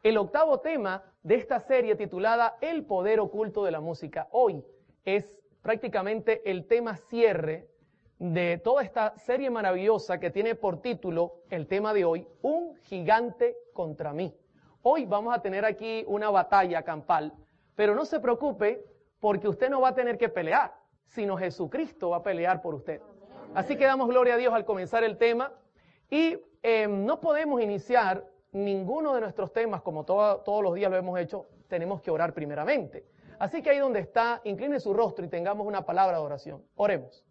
el octavo tema de esta serie titulada El Poder Oculto de la Música. Hoy es prácticamente el tema cierre de toda esta serie maravillosa que tiene por título el tema de hoy, Un Gigante contra mí. Hoy vamos a tener aquí una batalla campal, pero no se preocupe porque usted no va a tener que pelear, sino Jesucristo va a pelear por usted. Así que damos gloria a Dios al comenzar el tema y no podemos iniciar ninguno de nuestros temas como todos los días lo hemos hecho, tenemos que orar primeramente. Así que ahí donde está, incline su rostro y tengamos una palabra de oración. Oremos.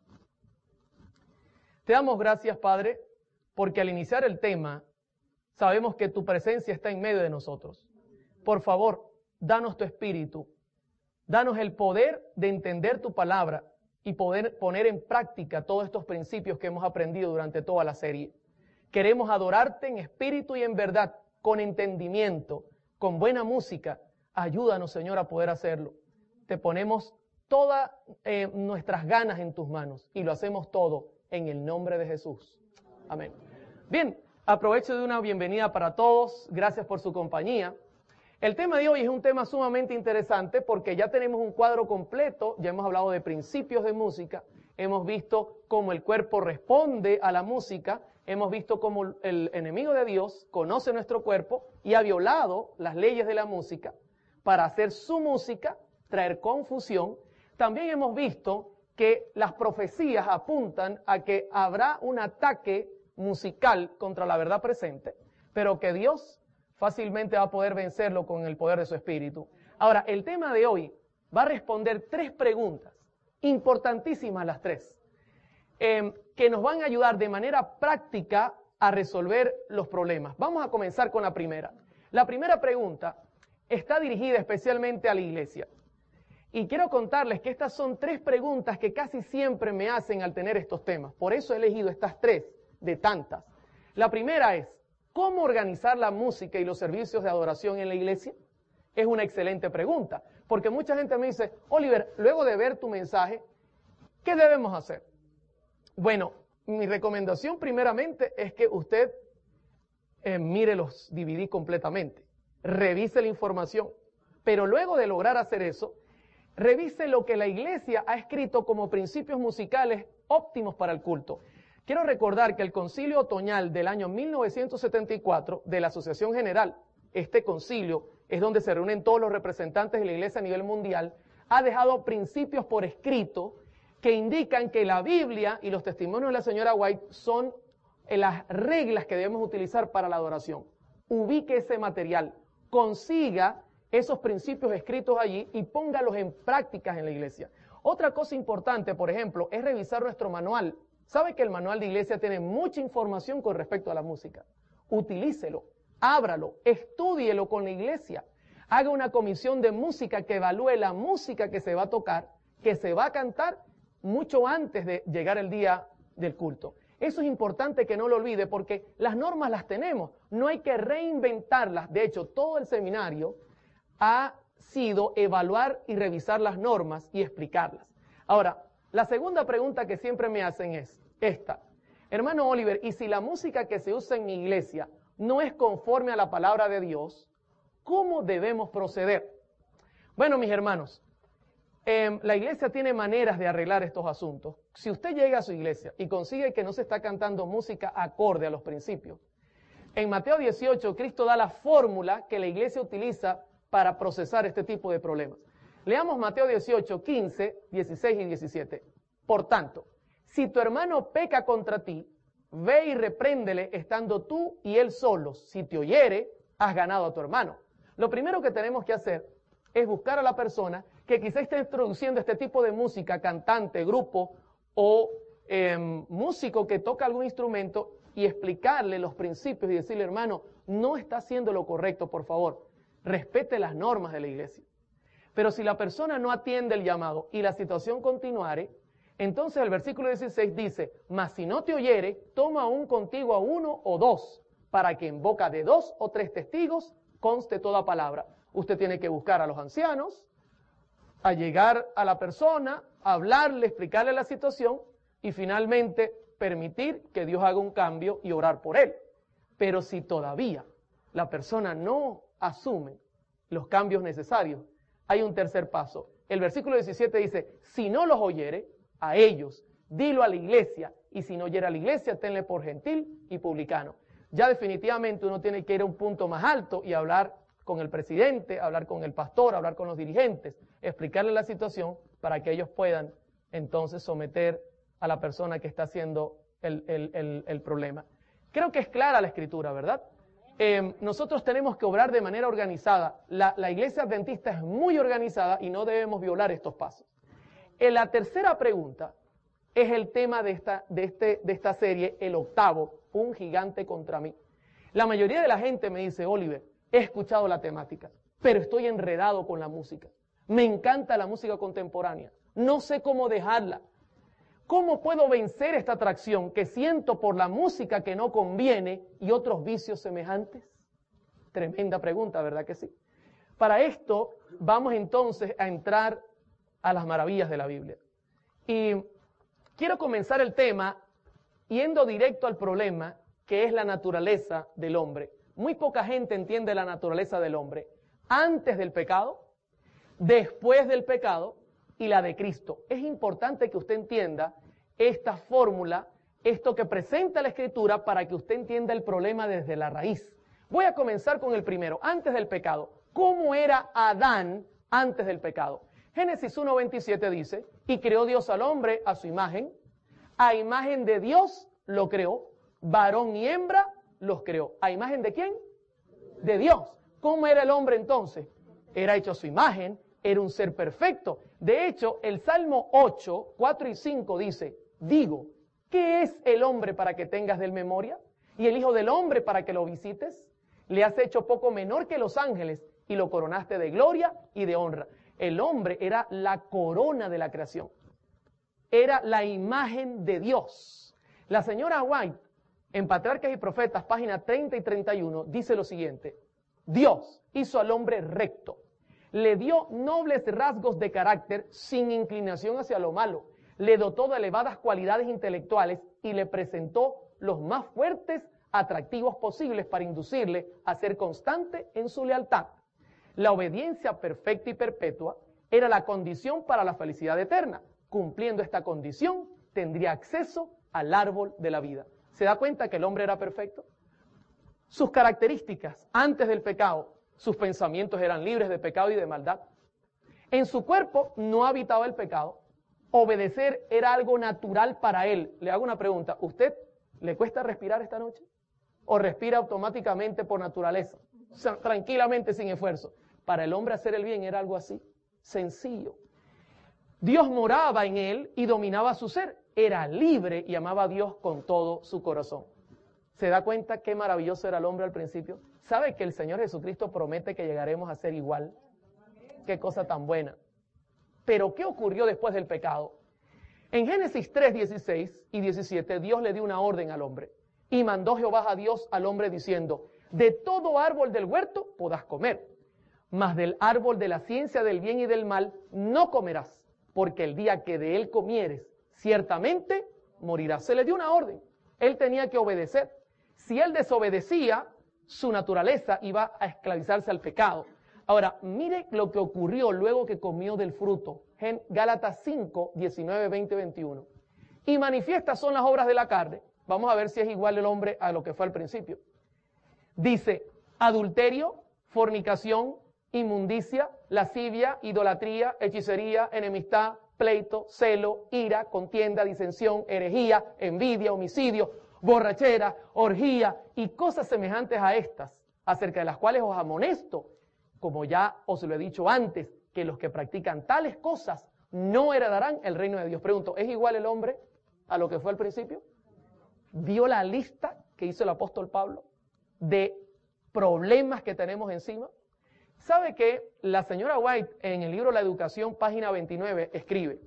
Te damos gracias, Padre, porque al iniciar el tema, sabemos que tu presencia está en medio de nosotros. Por favor, danos tu espíritu, danos el poder de entender tu palabra y poder poner en práctica todos estos principios que hemos aprendido durante toda la serie. Queremos adorarte en espíritu y en verdad, con entendimiento, con buena música. Ayúdanos, Señor, a poder hacerlo. Te ponemos todas nuestras ganas en tus manos y lo hacemos todo en el nombre de Jesús. Amén. Bien, aprovecho de una bienvenida para todos. Gracias por su compañía. El tema de hoy es un tema sumamente interesante porque ya tenemos un cuadro completo. Ya hemos hablado de principios de música. Hemos visto cómo el cuerpo responde a la música. Hemos visto cómo el enemigo de Dios conoce nuestro cuerpo y ha violado las leyes de la música para hacer su música, traer confusión. También hemos visto que las profecías apuntan a que habrá un ataque musical contra la verdad presente, pero que Dios fácilmente va a poder vencerlo con el poder de su espíritu. Ahora, el tema de hoy va a responder 3 preguntas, importantísimas las 3, que nos van a ayudar de manera práctica a resolver los problemas. Vamos a comenzar con la primera. La primera pregunta está dirigida especialmente a la iglesia. Y quiero contarles que estas son 3 preguntas que casi siempre me hacen al tener estos temas. Por eso he elegido estas 3 de tantas. La primera es, ¿cómo organizar la música y los servicios de adoración en la iglesia? Es una excelente pregunta, porque mucha gente me dice, Oliver, luego de ver tu mensaje, ¿qué debemos hacer? Bueno, mi recomendación primeramente es que usted mire los DVD completamente, revise la información, pero luego de lograr hacer eso, revise lo que la iglesia ha escrito como principios musicales óptimos para el culto. Quiero recordar que el concilio otoñal del año 1974 de la Asociación General, este concilio es donde se reúnen todos los representantes de la iglesia a nivel mundial, ha dejado principios por escrito que indican que la Biblia y los testimonios de la señora White son las reglas que debemos utilizar para la adoración. Ubique ese material, consiga esos principios escritos allí y póngalos en prácticas en la iglesia. Otra cosa importante, por ejemplo, es revisar nuestro manual. ¿Sabe que el manual de iglesia tiene mucha información con respecto a la música? Utilícelo, ábralo, estúdielo con la iglesia. Haga una comisión de música que evalúe la música que se va a tocar, que se va a cantar mucho antes de llegar el día del culto. Eso es importante que no lo olvide porque las normas las tenemos, no hay que reinventarlas. De hecho, todo el seminario ha sido evaluar y revisar las normas y explicarlas. Ahora, la segunda pregunta que siempre me hacen es esta. Hermano Oliver, ¿y si la música que se usa en mi iglesia no es conforme a la palabra de Dios, cómo debemos proceder? Bueno, mis hermanos, la iglesia tiene maneras de arreglar estos asuntos. Si usted llega a su iglesia y consigue que no se está cantando música acorde a los principios, en Mateo 18 Cristo da la fórmula que la iglesia utiliza para procesar este tipo de problemas. Leamos Mateo 18, 15, 16 y 17. Por tanto, si tu hermano peca contra ti, ve y repréndele estando tú y él solos. Si te oyere, has ganado a tu hermano. Lo primero que tenemos que hacer es buscar a la persona que quizá esté introduciendo este tipo de música, cantante, grupo o músico que toca algún instrumento y explicarle los principios y decirle, hermano, no está haciendo lo correcto, por favor. Respete las normas de la iglesia. Pero si la persona no atiende el llamado y la situación continuare, entonces el versículo 16 dice, mas si no te oyere, toma aún contigo a 1 o 2, para que en boca de 2 o 3 testigos conste toda palabra. Usted tiene que buscar a los ancianos, a llegar a la persona, hablarle, explicarle la situación y finalmente permitir que Dios haga un cambio y orar por él. Pero si todavía la persona no asumen los cambios necesarios, hay un tercer paso. El versículo 17 dice, si no los oyere, a ellos, dilo a la iglesia, y si no oyere a la iglesia, tenle por gentil y publicano. Ya definitivamente uno tiene que ir a un punto más alto y hablar con el presidente, hablar con el pastor, hablar con los dirigentes, explicarle la situación para que ellos puedan entonces someter a la persona que está haciendo el problema. Creo que es clara la escritura, ¿verdad? Nosotros tenemos que obrar de manera organizada. La iglesia adventista es muy organizada y no debemos violar estos pasos. La tercera pregunta es el tema de esta serie, el octavo, un gigante contra mí. La mayoría de la gente me dice, Oliver, he escuchado la temática, pero estoy enredado con la música. Me encanta la música contemporánea. No sé cómo dejarla. ¿Cómo puedo vencer esta atracción que siento por la música que no conviene y otros vicios semejantes? Tremenda pregunta, ¿verdad que sí? Para esto vamos entonces a entrar a las maravillas de la Biblia. Y quiero comenzar el tema yendo directo al problema que es la naturaleza del hombre. Muy poca gente entiende la naturaleza del hombre antes del pecado, después del pecado y la de Cristo. Es importante que usted entienda esta fórmula, esto que presenta la Escritura para que usted entienda el problema desde la raíz. Voy a comenzar con el primero, antes del pecado. ¿Cómo era Adán antes del pecado? Génesis 1:27 dice, y creó Dios al hombre a su imagen, a imagen de Dios lo creó, varón y hembra los creó. ¿A imagen de quién? De Dios. ¿Cómo era el hombre entonces? Era hecho a su imagen, era un ser perfecto. De hecho, el Salmo 8, 4 y 5 dice, digo, ¿qué es el hombre para que tengas de él memoria? ¿Y el hijo del hombre para que lo visites? Le has hecho poco menor que los ángeles y lo coronaste de gloria y de honra. El hombre era la corona de la creación. Era la imagen de Dios. La señora White, en Patriarcas y Profetas, página 30 y 31, dice lo siguiente. Dios hizo al hombre recto. Le dio nobles rasgos de carácter sin inclinación hacia lo malo. Le dotó de elevadas cualidades intelectuales y le presentó los más fuertes atractivos posibles para inducirle a ser constante en su lealtad. La obediencia perfecta y perpetua era la condición para la felicidad eterna. Cumpliendo esta condición, tendría acceso al árbol de la vida. ¿Se da cuenta que el hombre era perfecto? Sus características antes del pecado, sus pensamientos eran libres de pecado y de maldad. En su cuerpo no habitaba el pecado. Obedecer era algo natural para él. Le hago una pregunta. ¿Usted le cuesta respirar esta noche? ¿O respira automáticamente por naturaleza? O sea, tranquilamente, sin esfuerzo. Para el hombre hacer el bien era algo así, sencillo. Dios moraba en él y dominaba su ser. Era libre y amaba a Dios con todo su corazón. ¿Se da cuenta qué maravilloso era el hombre al principio? ¿Sabe que el Señor Jesucristo promete que llegaremos a ser igual? Qué cosa tan buena. Pero ¿qué ocurrió después del pecado? En Génesis 3, 16 y 17, Dios le dio una orden al hombre. Y mandó Jehová a Dios al hombre diciendo, de todo árbol del huerto podrás comer, mas del árbol de la ciencia del bien y del mal no comerás, porque el día que de él comieres, ciertamente morirás. Se le dio una orden. Él tenía que obedecer. Si él desobedecía, su naturaleza iba a esclavizarse al pecado. Ahora, mire lo que ocurrió luego que comió del fruto. En Gálatas 5, 19, 20, 21. Y manifiestas son las obras de la carne. Vamos a ver si es igual el hombre a lo que fue al principio. Dice, adulterio, fornicación, inmundicia, lascivia, idolatría, hechicería, enemistad, pleito, celo, ira, contienda, disensión, herejía, envidia, homicidio, borrachera, orgía y cosas semejantes a estas, acerca de las cuales os amonesto, como ya os lo he dicho antes, que los que practican tales cosas no heredarán el reino de Dios. Pregunto, ¿es igual el hombre a lo que fue al principio? ¿Vio la lista que hizo el apóstol Pablo de problemas que tenemos encima? ¿Sabe que la señora White en el libro La Educación, página 29, escribe,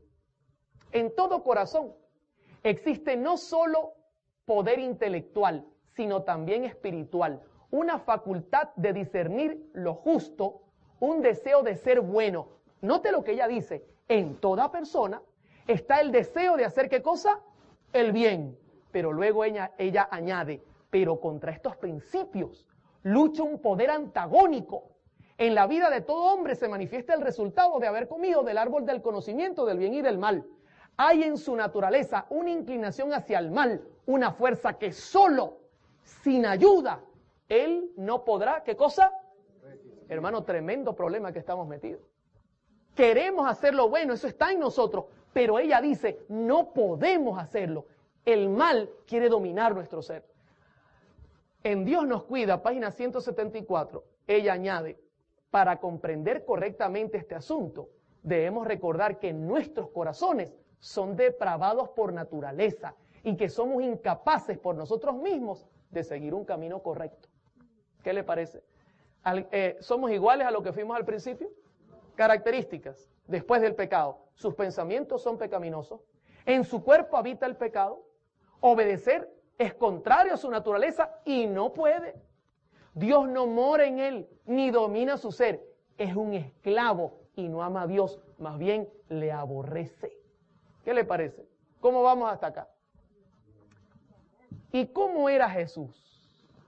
en todo corazón existe no solo poder intelectual, sino también espiritual, una facultad de discernir lo justo, un deseo de ser bueno. Note lo que ella dice, en toda persona está el deseo de hacer ¿qué cosa? El bien. Pero luego ella añade, pero contra estos principios lucha un poder antagónico. En la vida de todo hombre se manifiesta el resultado de haber comido del árbol del conocimiento del bien y del mal. Hay en su naturaleza una inclinación hacia el mal, una fuerza que solo, sin ayuda, él no podrá, ¿qué cosa? Hermano, tremendo problema que estamos metidos. Queremos hacer lo bueno, eso está en nosotros, pero ella dice, no podemos hacerlo. El mal quiere dominar nuestro ser. En Dios nos cuida, página 174, ella añade, para comprender correctamente este asunto, debemos recordar que nuestros corazones son depravados por naturaleza y que somos incapaces por nosotros mismos de seguir un camino correcto. ¿Qué le parece? ¿Somos iguales a lo que fuimos al principio? Características. Después del pecado, sus pensamientos son pecaminosos. En su cuerpo habita el pecado. Obedecer es contrario a su naturaleza y no puede. Dios no mora en él, ni domina su ser. Es un esclavo y no ama a Dios, más bien le aborrece. ¿Qué le parece? ¿Cómo vamos hasta acá? ¿Y cómo era Jesús?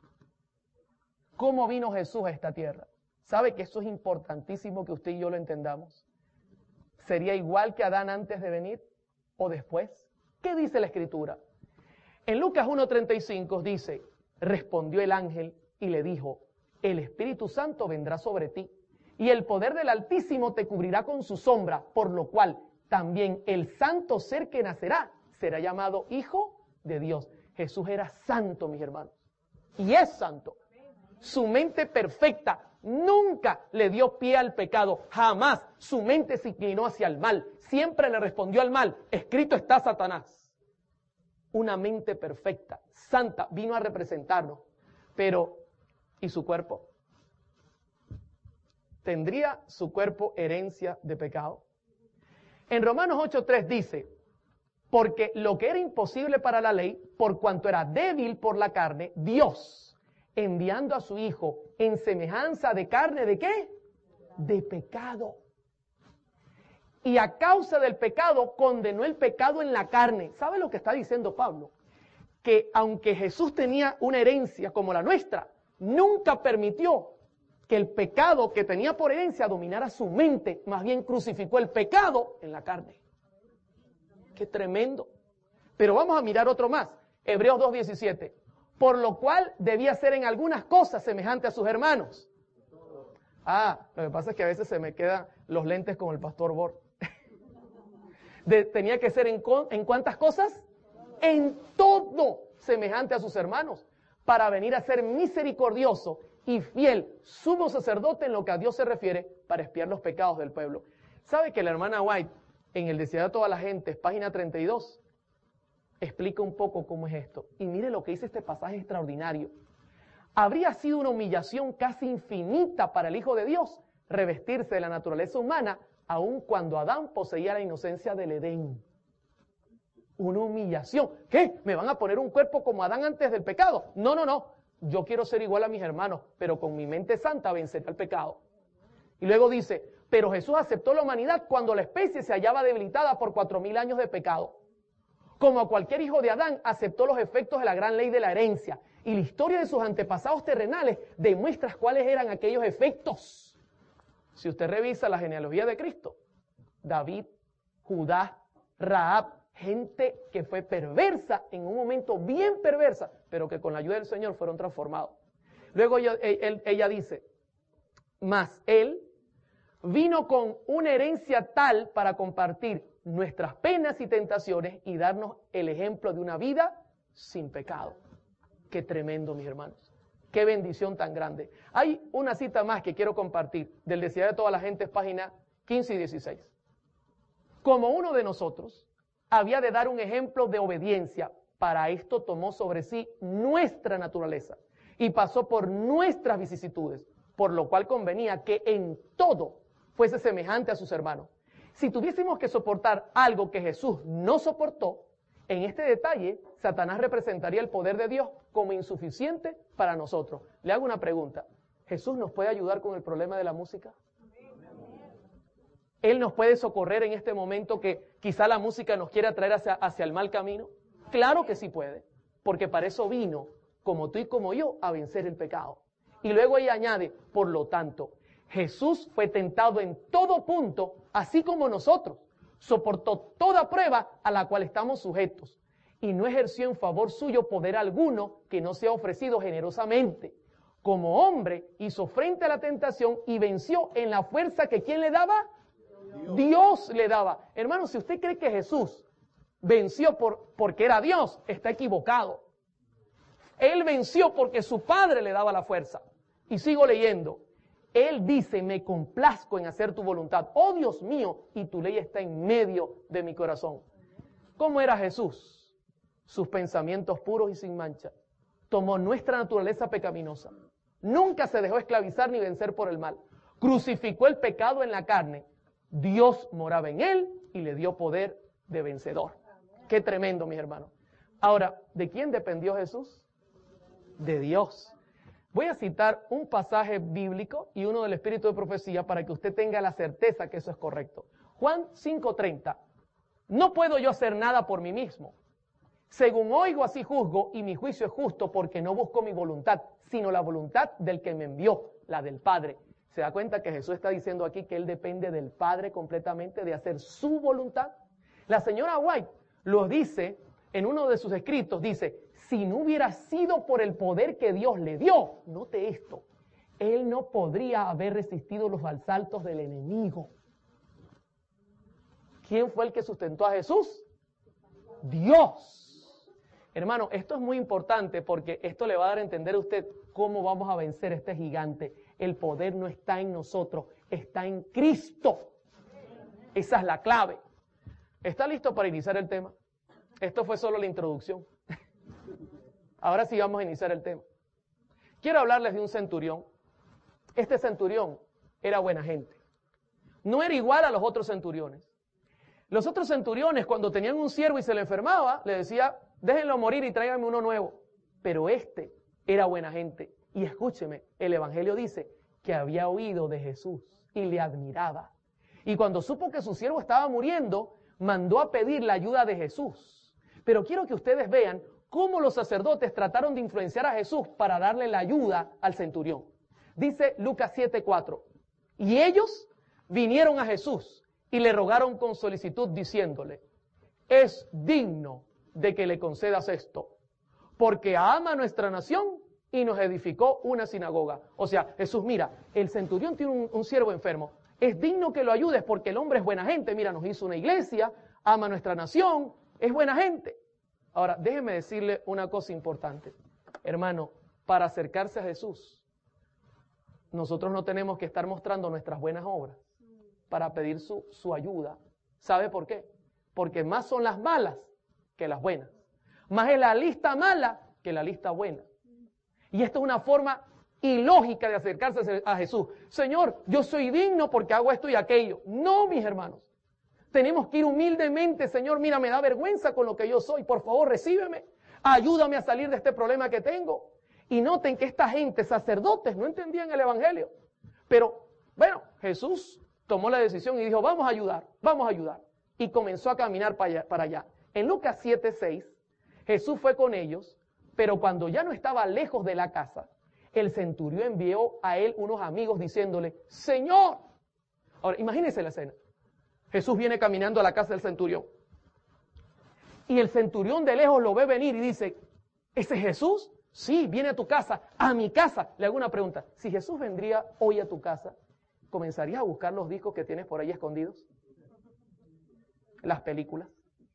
¿Cómo vino Jesús a esta tierra? ¿Sabe que eso es importantísimo que usted y yo lo entendamos? ¿Sería igual que Adán antes de venir o después? ¿Qué dice la Escritura? En Lucas 1:35 dice, respondió el ángel y le dijo, el Espíritu Santo vendrá sobre ti y el poder del Altísimo te cubrirá con su sombra, por lo cual también el santo ser que nacerá será llamado Hijo de Dios. Jesús era santo, mis hermanos, y es santo. Su mente perfecta nunca le dio pie al pecado, jamás su mente se inclinó hacia el mal, siempre le respondió al mal. Escrito está Satanás. Una mente perfecta, santa, vino a representarnos, pero ¿y su cuerpo? ¿Tendría su cuerpo herencia de pecado? En Romanos 8:3 dice, porque lo que era imposible para la ley, por cuanto era débil por la carne, Dios, enviando a su Hijo en semejanza de carne, ¿de qué? De pecado. Y a causa del pecado, condenó el pecado en la carne. ¿Sabe lo que está diciendo Pablo? Que aunque Jesús tenía una herencia como la nuestra, nunca permitió que el pecado que tenía por herencia dominara su mente, más bien crucificó el pecado en la carne. ¡Qué tremendo! Pero vamos a mirar otro más, Hebreos 2:17. Por lo cual debía ser en algunas cosas semejante a sus hermanos. Lo que pasa es que a veces se me quedan los lentes como el pastor Bor. Tenía que ser ¿en cuántas cosas? En todo semejante a sus hermanos, para venir a ser misericordioso y fiel, sumo sacerdote en lo que a Dios se refiere, para expiar los pecados del pueblo. ¿Sabe que la hermana White, en el Deseado de todas las gentes, página 32, explica un poco cómo es esto? Y mire lo que dice este pasaje extraordinario. Habría sido una humillación casi infinita para el Hijo de Dios revestirse de la naturaleza humana, aun cuando Adán poseía la inocencia del Edén. Una humillación. ¿Qué? ¿Me van a poner un cuerpo como Adán antes del pecado? No. Yo quiero ser igual a mis hermanos, pero con mi mente santa venceré al pecado. Y luego dice, pero Jesús aceptó la humanidad cuando la especie se hallaba debilitada por 4000 años de pecado. Como cualquier hijo de Adán, aceptó los efectos de la gran ley de la herencia. Y la historia de sus antepasados terrenales demuestra cuáles eran aquellos efectos. Si usted revisa la genealogía de Cristo, David, Judá, Rahab, gente que fue perversa en un momento bien perversa, pero que con la ayuda del Señor fueron transformados. Luego ella dice, mas Él vino con una herencia tal para compartir nuestras penas y tentaciones y darnos el ejemplo de una vida sin pecado. Qué tremendo, mis hermanos. Qué bendición tan grande. Hay una cita más que quiero compartir del Deseado de todas las gentes, página 15 y 16. Como uno de nosotros había de dar un ejemplo de obediencia, para esto tomó sobre sí nuestra naturaleza y pasó por nuestras vicisitudes, por lo cual convenía que en todo fuese semejante a sus hermanos. Si tuviésemos que soportar algo que Jesús no soportó, en este detalle, Satanás representaría el poder de Dios como insuficiente para nosotros. Le hago una pregunta. ¿Jesús nos puede ayudar con el problema de la música? ¿Él nos puede socorrer en este momento que quizá la música nos quiera traer hacia el mal camino? Claro que sí puede, porque para eso vino, como tú y como yo, a vencer el pecado. Y luego ella añade, por lo tanto, Jesús fue tentado en todo punto, así como nosotros. Soportó toda prueba a la cual estamos sujetos y no ejerció en favor suyo poder alguno que no sea ofrecido generosamente. Como hombre hizo frente a la tentación y venció en la fuerza que ¿quién le daba? Dios le daba. Hermano, si usted cree que Jesús venció porque era Dios, está equivocado. Él venció porque su Padre le daba la fuerza. Y sigo leyendo. Él dice, me complazco en hacer tu voluntad. Oh Dios mío, y tu ley está en medio de mi corazón. ¿Cómo era Jesús? Sus pensamientos puros y sin mancha. Tomó nuestra naturaleza pecaminosa. Nunca se dejó esclavizar ni vencer por el mal. Crucificó el pecado en la carne. Dios moraba en él y le dio poder de vencedor. Qué tremendo, mis hermanos. Ahora, ¿de quién dependió Jesús? De Dios. Voy a citar un pasaje bíblico y uno del Espíritu de Profecía para que usted tenga la certeza que eso es correcto. Juan 5:30. No puedo yo hacer nada por mí mismo. Según oigo, así juzgo, y mi juicio es justo porque no busco mi voluntad, sino la voluntad del que me envió, la del Padre. ¿Se da cuenta que Jesús está diciendo aquí que Él depende del Padre completamente de hacer su voluntad? La señora White lo dice en uno de sus escritos, dice, si no hubiera sido por el poder que Dios le dio, note esto, Él no podría haber resistido los asaltos del enemigo. ¿Quién fue el que sustentó a Jesús? Dios. Hermano, esto es muy importante porque esto le va a dar a entender a usted cómo vamos a vencer este gigante. El poder no está en nosotros, está en Cristo. Esa es la clave. ¿Está listo para iniciar el tema? Esto fue solo la introducción. Ahora sí vamos a iniciar el tema. Quiero hablarles de un centurión. Este centurión era buena gente. No era igual a los otros centuriones. Los otros centuriones, cuando tenían un siervo y se le enfermaba, le decía, déjenlo morir y tráiganme uno nuevo. Pero este era buena gente. Y escúcheme, el Evangelio dice que había oído de Jesús y le admiraba. Y cuando supo que su siervo estaba muriendo, mandó a pedir la ayuda de Jesús. Pero quiero que ustedes vean cómo los sacerdotes trataron de influenciar a Jesús para darle la ayuda al centurión. Dice Lucas 7:4. Y ellos vinieron a Jesús y le rogaron con solicitud diciéndole, es digno de que le concedas esto, porque ama nuestra nación y nos edificó una sinagoga. O sea, Jesús, mira, el centurión tiene un siervo enfermo. Es digno que lo ayudes porque el hombre es buena gente. Mira, nos hizo una iglesia, ama nuestra nación, es buena gente. Ahora, déjeme decirle una cosa importante. Hermano, para acercarse a Jesús, nosotros no tenemos que estar mostrando nuestras buenas obras para pedir su ayuda. ¿Sabe por qué? Porque más son las malas que las buenas. Más es la lista mala que la lista buena. Y esto es una forma ilógica de acercarse a Jesús. Señor, yo soy digno porque hago esto y aquello. No, mis hermanos. Tenemos que ir humildemente. Señor, mira, me da vergüenza con lo que yo soy. Por favor, recíbeme. Ayúdame a salir de este problema que tengo. Y noten que esta gente, sacerdotes, no entendían el Evangelio. Pero, bueno, Jesús tomó la decisión y dijo, vamos a ayudar. Y comenzó a caminar para allá. En Lucas 7:6, Jesús fue con ellos, pero cuando ya no estaba lejos de la casa, el centurión envió a él unos amigos diciéndole, Señor. Ahora, imagínense la escena. Jesús viene caminando a la casa del centurión. Y el centurión de lejos lo ve venir y dice, ¿ese es Jesús? Sí, viene a tu casa, a mi casa. Le hago una pregunta. Si Jesús vendría hoy a tu casa, ¿comenzarías a buscar los discos que tienes por ahí escondidos? Las películas,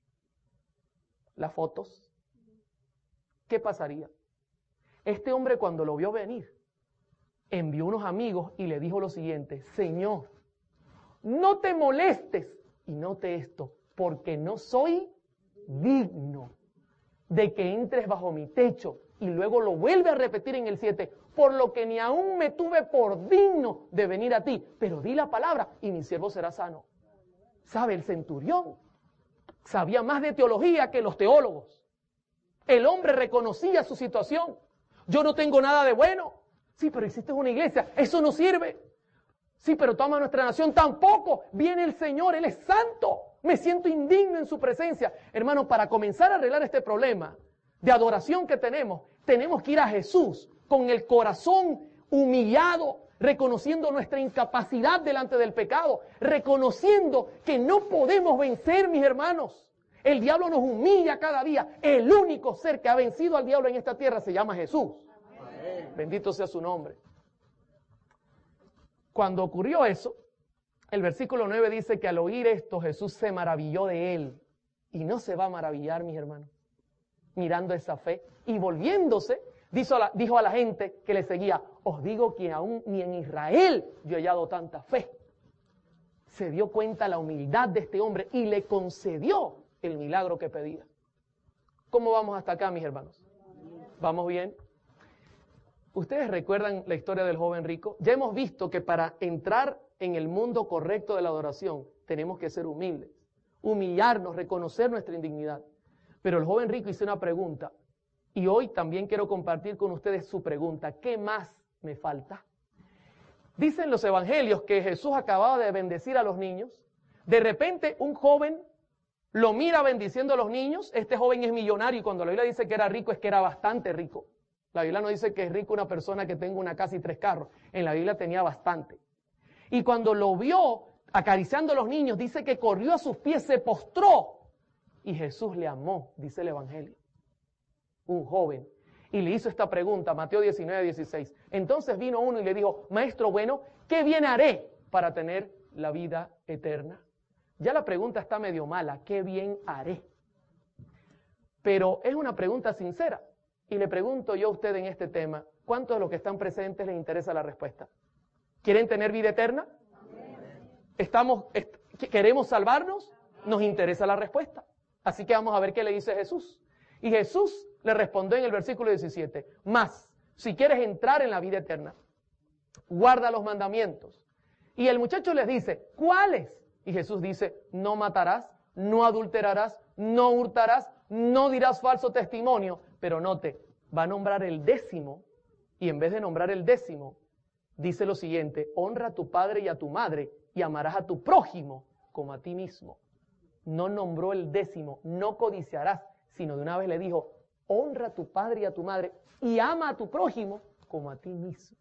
las fotos. ¿Qué pasaría? Este hombre cuando lo vio venir, envió unos amigos y le dijo lo siguiente, Señor, no te molestes, y note esto, porque no soy digno de que entres bajo mi techo. Y luego lo vuelve a repetir en el 7, por lo que ni aún me tuve por digno de venir a ti, pero di la palabra y mi siervo será sano. ¿Sabe? El centurión sabía más de teología que los teólogos. El hombre reconocía su situación. Yo no tengo nada de bueno. Sí, pero hiciste una iglesia. Eso no sirve. Sí, pero toma nuestra nación. Tampoco. Viene el Señor. Él es santo. Me siento indigno en su presencia. Hermano, para comenzar a arreglar este problema de adoración que tenemos que ir a Jesús con el corazón humillado, reconociendo nuestra incapacidad delante del pecado, reconociendo que no podemos vencer, mis hermanos. El diablo nos humilla cada día. El único ser que ha vencido al diablo en esta tierra se llama Jesús. Amén. Bendito sea su nombre. Cuando ocurrió eso, el versículo 9 dice que al oír esto Jesús se maravilló de él. Y no se va a maravillar, mis hermanos, mirando esa fe. Y volviéndose, dijo a la gente que le seguía, os digo que aún ni en Israel yo he hallado tanta fe. Se dio cuenta la humildad de este hombre y le concedió el milagro que pedía. ¿Cómo vamos hasta acá, mis hermanos? ¿Vamos bien? ¿Ustedes recuerdan la historia del joven rico? Ya hemos visto que para entrar en el mundo correcto de la adoración tenemos que ser humildes, humillarnos, reconocer nuestra indignidad. Pero el joven rico hizo una pregunta y hoy también quiero compartir con ustedes su pregunta. ¿Qué más me falta? Dicen los evangelios que Jesús acababa de bendecir a los niños. De repente un joven lo mira bendiciendo a los niños. Este joven es millonario y cuando la Biblia dice que era rico es que era bastante rico. La Biblia no dice que es rico una persona que tenga una casa y 3 carros. En la Biblia tenía bastante. Y cuando lo vio acariciando a los niños, dice que corrió a sus pies, se postró. Y Jesús le amó, dice el evangelio. Un joven. Y le hizo esta pregunta, Mateo 19:16. Entonces vino uno y le dijo, maestro bueno, ¿qué bien haré para tener la vida eterna? Ya la pregunta está medio mala, ¿qué bien haré? Pero es una pregunta sincera. Y le pregunto yo a usted en este tema, ¿cuántos de los que están presentes les interesa la respuesta? ¿Quieren tener vida eterna? ¿Queremos salvarnos? Nos interesa la respuesta. Así que vamos a ver qué le dice Jesús. Y Jesús le respondió en el versículo 17, mas, si quieres entrar en la vida eterna, guarda los mandamientos. Y el muchacho les dice, ¿cuáles? Y Jesús dice, no matarás, no adulterarás, no hurtarás, no dirás falso testimonio. Pero note, va a nombrar el 10º, y en vez de nombrar el 10º, dice lo siguiente, honra a tu padre y a tu madre, y amarás a tu prójimo como a ti mismo. No nombró el 10º, no codiciarás, sino de una vez le dijo, honra a tu padre y a tu madre, y ama a tu prójimo como a ti mismo.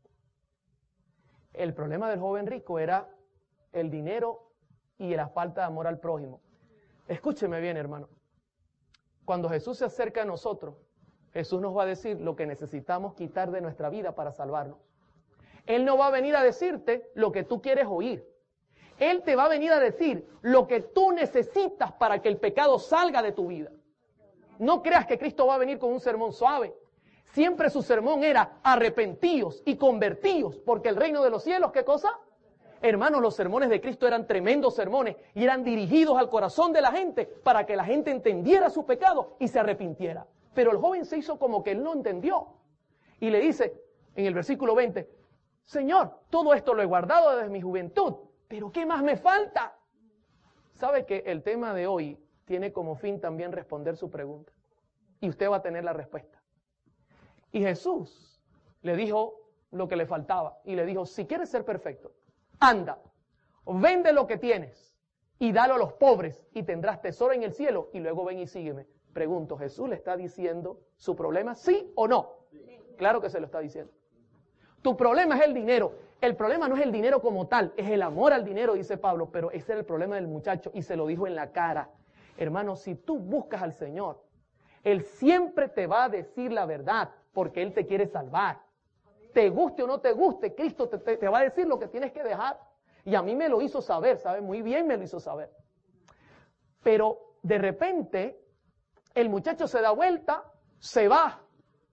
El problema del joven rico era el dinero y la falta de amor al prójimo. Escúcheme bien, hermano. Cuando Jesús se acerca a nosotros, Jesús nos va a decir lo que necesitamos quitar de nuestra vida para salvarnos. Él no va a venir a decirte lo que tú quieres oír. Él te va a venir a decir lo que tú necesitas para que el pecado salga de tu vida. No creas que Cristo va a venir con un sermón suave. Siempre su sermón era arrepentíos y convertíos, porque el reino de los cielos, ¿qué cosa? Hermanos, los sermones de Cristo eran tremendos sermones y eran dirigidos al corazón de la gente para que la gente entendiera su pecado y se arrepintiera. Pero el joven se hizo como que él no entendió. Y le dice en el versículo 20, Señor, todo esto lo he guardado desde mi juventud, pero ¿qué más me falta? ¿Sabe que el tema de hoy tiene como fin también responder su pregunta? Y usted va a tener la respuesta. Y Jesús le dijo lo que le faltaba y le dijo, si quieres ser perfecto, anda, vende lo que tienes y dalo a los pobres y tendrás tesoro en el cielo y luego ven y sígueme. Pregunto, ¿Jesús le está diciendo su problema, sí o no? Sí. Claro que se lo está diciendo. Tu problema es el dinero. El problema no es el dinero como tal, es el amor al dinero, dice Pablo, pero ese era el problema del muchacho y se lo dijo en la cara. Hermano, si tú buscas al Señor, Él siempre te va a decir la verdad porque Él te quiere salvar. Te guste o no te guste, Cristo te va a decir lo que tienes que dejar. Y a mí me lo hizo saber, ¿sabe? Muy bien me lo hizo saber. Pero de repente, el muchacho se da vuelta, se va,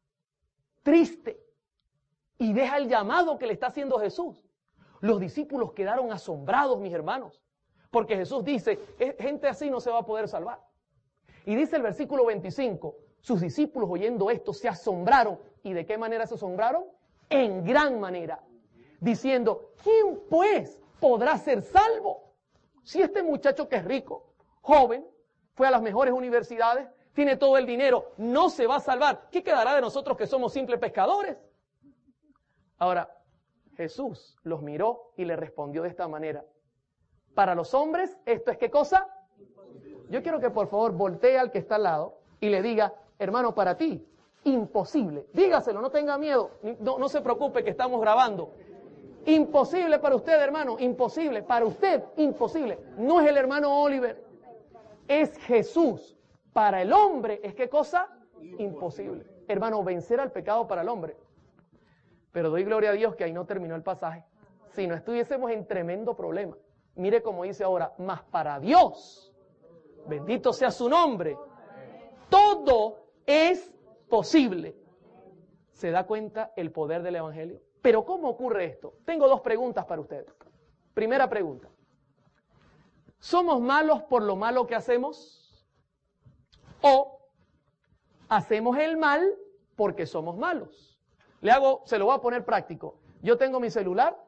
triste, y deja el llamado que le está haciendo Jesús. Los discípulos quedaron asombrados, mis hermanos, porque Jesús dice, gente así no se va a poder salvar. Y dice el versículo 25, sus discípulos oyendo esto se asombraron. ¿Y de qué manera se asombraron? En gran manera, diciendo, ¿quién pues podrá ser salvo? Si este muchacho que es rico, joven, fue a las mejores universidades, tiene todo el dinero, no se va a salvar, ¿qué quedará de nosotros que somos simples pescadores? Ahora, Jesús los miró y le respondió de esta manera. Para los hombres, ¿esto es qué cosa? Yo quiero que por favor voltee al que está al lado y le diga, hermano, para ti, imposible. Dígaselo, no tenga miedo, no se preocupe que estamos grabando. Imposible para usted, hermano, imposible. Para usted, imposible. No es el hermano Oliver, es Jesús. Para el hombre, ¿es qué cosa? Imposible. Hermano, vencer al pecado para el hombre. Pero doy gloria a Dios que ahí no terminó el pasaje. Si no estuviésemos en tremendo problema. Mire cómo dice ahora, mas para Dios, bendito sea su nombre, todo es posible. ¿Se da cuenta el poder del Evangelio? Pero ¿cómo ocurre esto? Tengo dos preguntas para ustedes. Primera pregunta. ¿Somos malos por lo malo que hacemos? ¿O hacemos el mal porque somos malos? Se lo voy a poner práctico. Yo tengo mi celular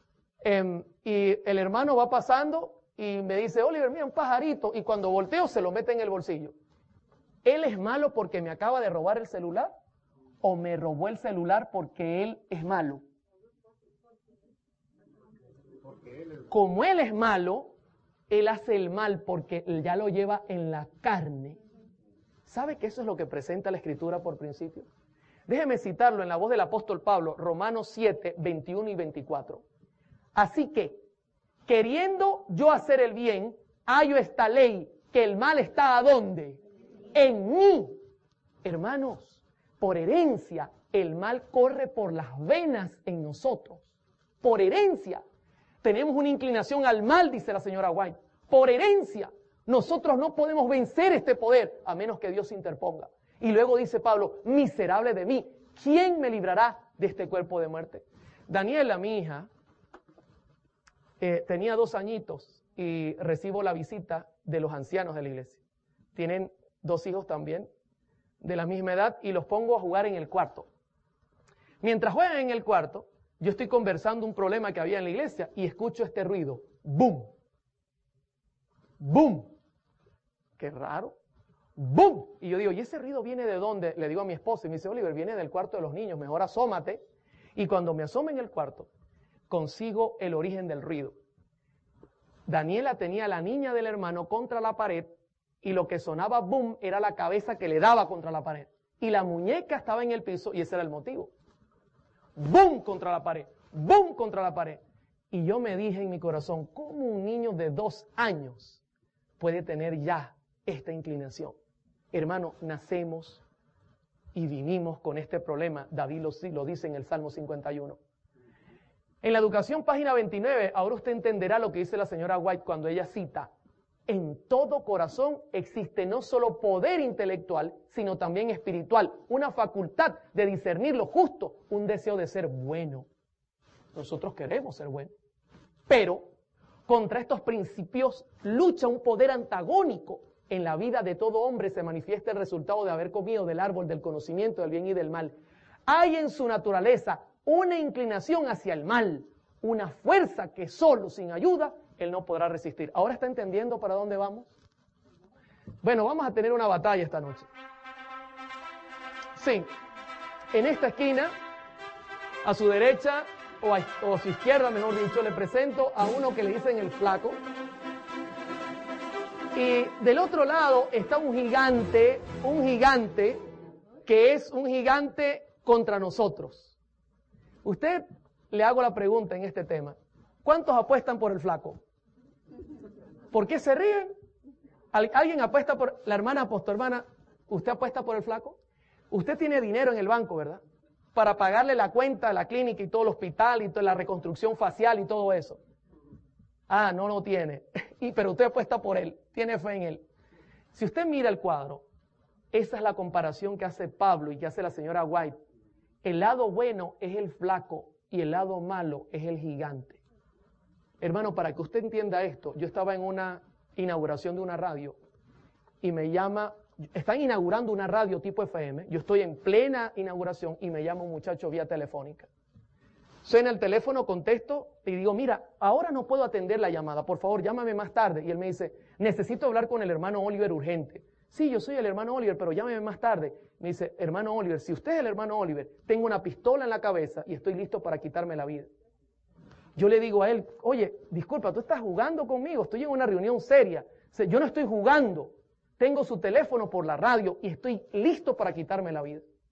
y el hermano va pasando y me dice, Oliver, mira un pajarito. Y cuando volteo se lo mete en el bolsillo. ¿Él es malo porque me acaba de robar el celular? ¿O me robó el celular porque él es malo? Como él es malo, él hace el mal porque ya lo lleva en la carne. ¿Sabe que eso es lo que presenta la Escritura por principio? Déjeme citarlo en la voz del apóstol Pablo, Romanos 7, 21 y 24. Así que, queriendo yo hacer el bien, hallo esta ley, que el mal está ¿a dónde? En mí. Hermanos, por herencia, el mal corre por las venas en nosotros. Por herencia. Tenemos una inclinación al mal, dice la señora White. Por herencia. Nosotros no podemos vencer este poder a menos que Dios se interponga. Y luego dice Pablo, miserable de mí, ¿quién me librará de este cuerpo de muerte? Daniela, mi hija, tenía 2 añitos y recibo la visita de los ancianos de la iglesia. Tienen 2 hijos también de la misma edad y los pongo a jugar en el cuarto. Mientras juegan en el cuarto, yo estoy conversando un problema que había en la iglesia y escucho este ruido. ¡Bum! ¡Bum! ¡Qué raro! ¡Bum! Y yo digo, ¿y ese ruido viene de dónde? Le digo a mi esposa y me dice, Oliver, viene del cuarto de los niños, mejor asómate. Y cuando me asomo en el cuarto, consigo el origen del ruido. Daniela tenía a la niña del hermano contra la pared y lo que sonaba boom era la cabeza que le daba contra la pared. Y la muñeca estaba en el piso y ese era el motivo. Boom contra la pared, boom contra la pared. Y yo me dije en mi corazón, ¿cómo un niño de 2 años puede tener ya esta inclinación? Hermano, nacemos y vinimos con este problema. David lo dice en el Salmo 51. En la educación, página 29, ahora usted entenderá lo que dice la señora White cuando ella cita, en todo corazón existe no solo poder intelectual, sino también espiritual, una facultad de discernir lo justo, un deseo de ser bueno. Nosotros queremos ser buenos, pero contra estos principios lucha un poder antagónico. En la vida de todo hombre se manifiesta el resultado de haber comido del árbol del conocimiento del bien y del mal. Hay en su naturaleza una inclinación hacia el mal, una fuerza que solo sin ayuda él no podrá resistir. ¿Ahora está entendiendo para dónde vamos? Bueno, vamos a tener una batalla esta noche. Sí, en esta esquina, a su derecha o a su izquierda, mejor dicho, le presento a uno que le dicen el flaco. Y del otro lado está un gigante que es un gigante contra nosotros. Usted, le hago la pregunta en este tema, ¿cuántos apuestan por el flaco? ¿Por qué se ríen? ¿Alguien apuesta por la hermana apóstol? Hermana, ¿usted apuesta por el flaco? Usted tiene dinero en el banco, ¿verdad? Para pagarle la cuenta de la clínica y todo el hospital y toda la reconstrucción facial y todo eso. Ah, no lo tiene. Pero usted apuesta por él, tiene fe en él. Si usted mira el cuadro, esa es la comparación que hace Pablo y que hace la señora White. El lado bueno es el flaco y el lado malo es el gigante. Hermano, para que usted entienda esto, yo estaba en una inauguración de una radio y me llama, están inaugurando una radio tipo FM, yo estoy en plena inauguración y me llama un muchacho vía telefónica. Suena el teléfono, contesto y digo, mira, ahora no puedo atender la llamada, por favor, llámame más tarde. Y él me dice, necesito hablar con el hermano Oliver urgente. Sí, yo soy el hermano Oliver, pero llámeme más tarde. Me dice, hermano Oliver, si usted es el hermano Oliver, tengo una pistola en la cabeza y estoy listo para quitarme la vida. Yo le digo a él, oye, disculpa, tú estás jugando conmigo, estoy en una reunión seria. Yo no estoy jugando, tengo su teléfono por la radio y estoy listo para quitarme la vida.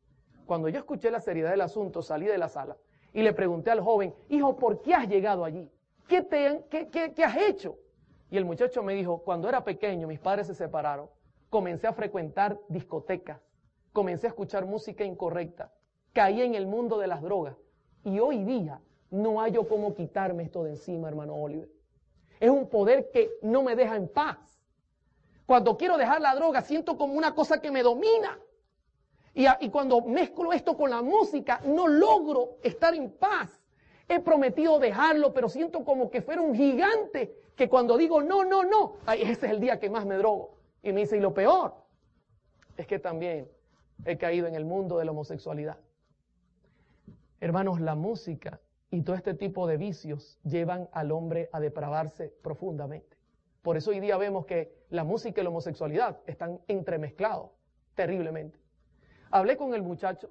Cuando yo escuché la seriedad del asunto, salí de la sala y le pregunté al joven, hijo, ¿por qué has llegado allí? ¿Qué has hecho? Y el muchacho me dijo, cuando era pequeño, mis padres se separaron, comencé a frecuentar discotecas, comencé a escuchar música incorrecta, caí en el mundo de las drogas y hoy día no hallo cómo quitarme esto de encima, hermano Oliver. Es un poder que no me deja en paz. Cuando quiero dejar la droga, siento como una cosa que me domina. Y cuando mezclo esto con la música, no logro estar en paz. He prometido dejarlo, pero siento como que fuera un gigante que cuando digo no, ay, ese es el día que más me drogo. Y me dice, y lo peor es que también he caído en el mundo de la homosexualidad. Hermanos, la música y todo este tipo de vicios llevan al hombre a depravarse profundamente. Por eso hoy día vemos que la música y la homosexualidad están entremezclados terriblemente. Hablé con el muchacho,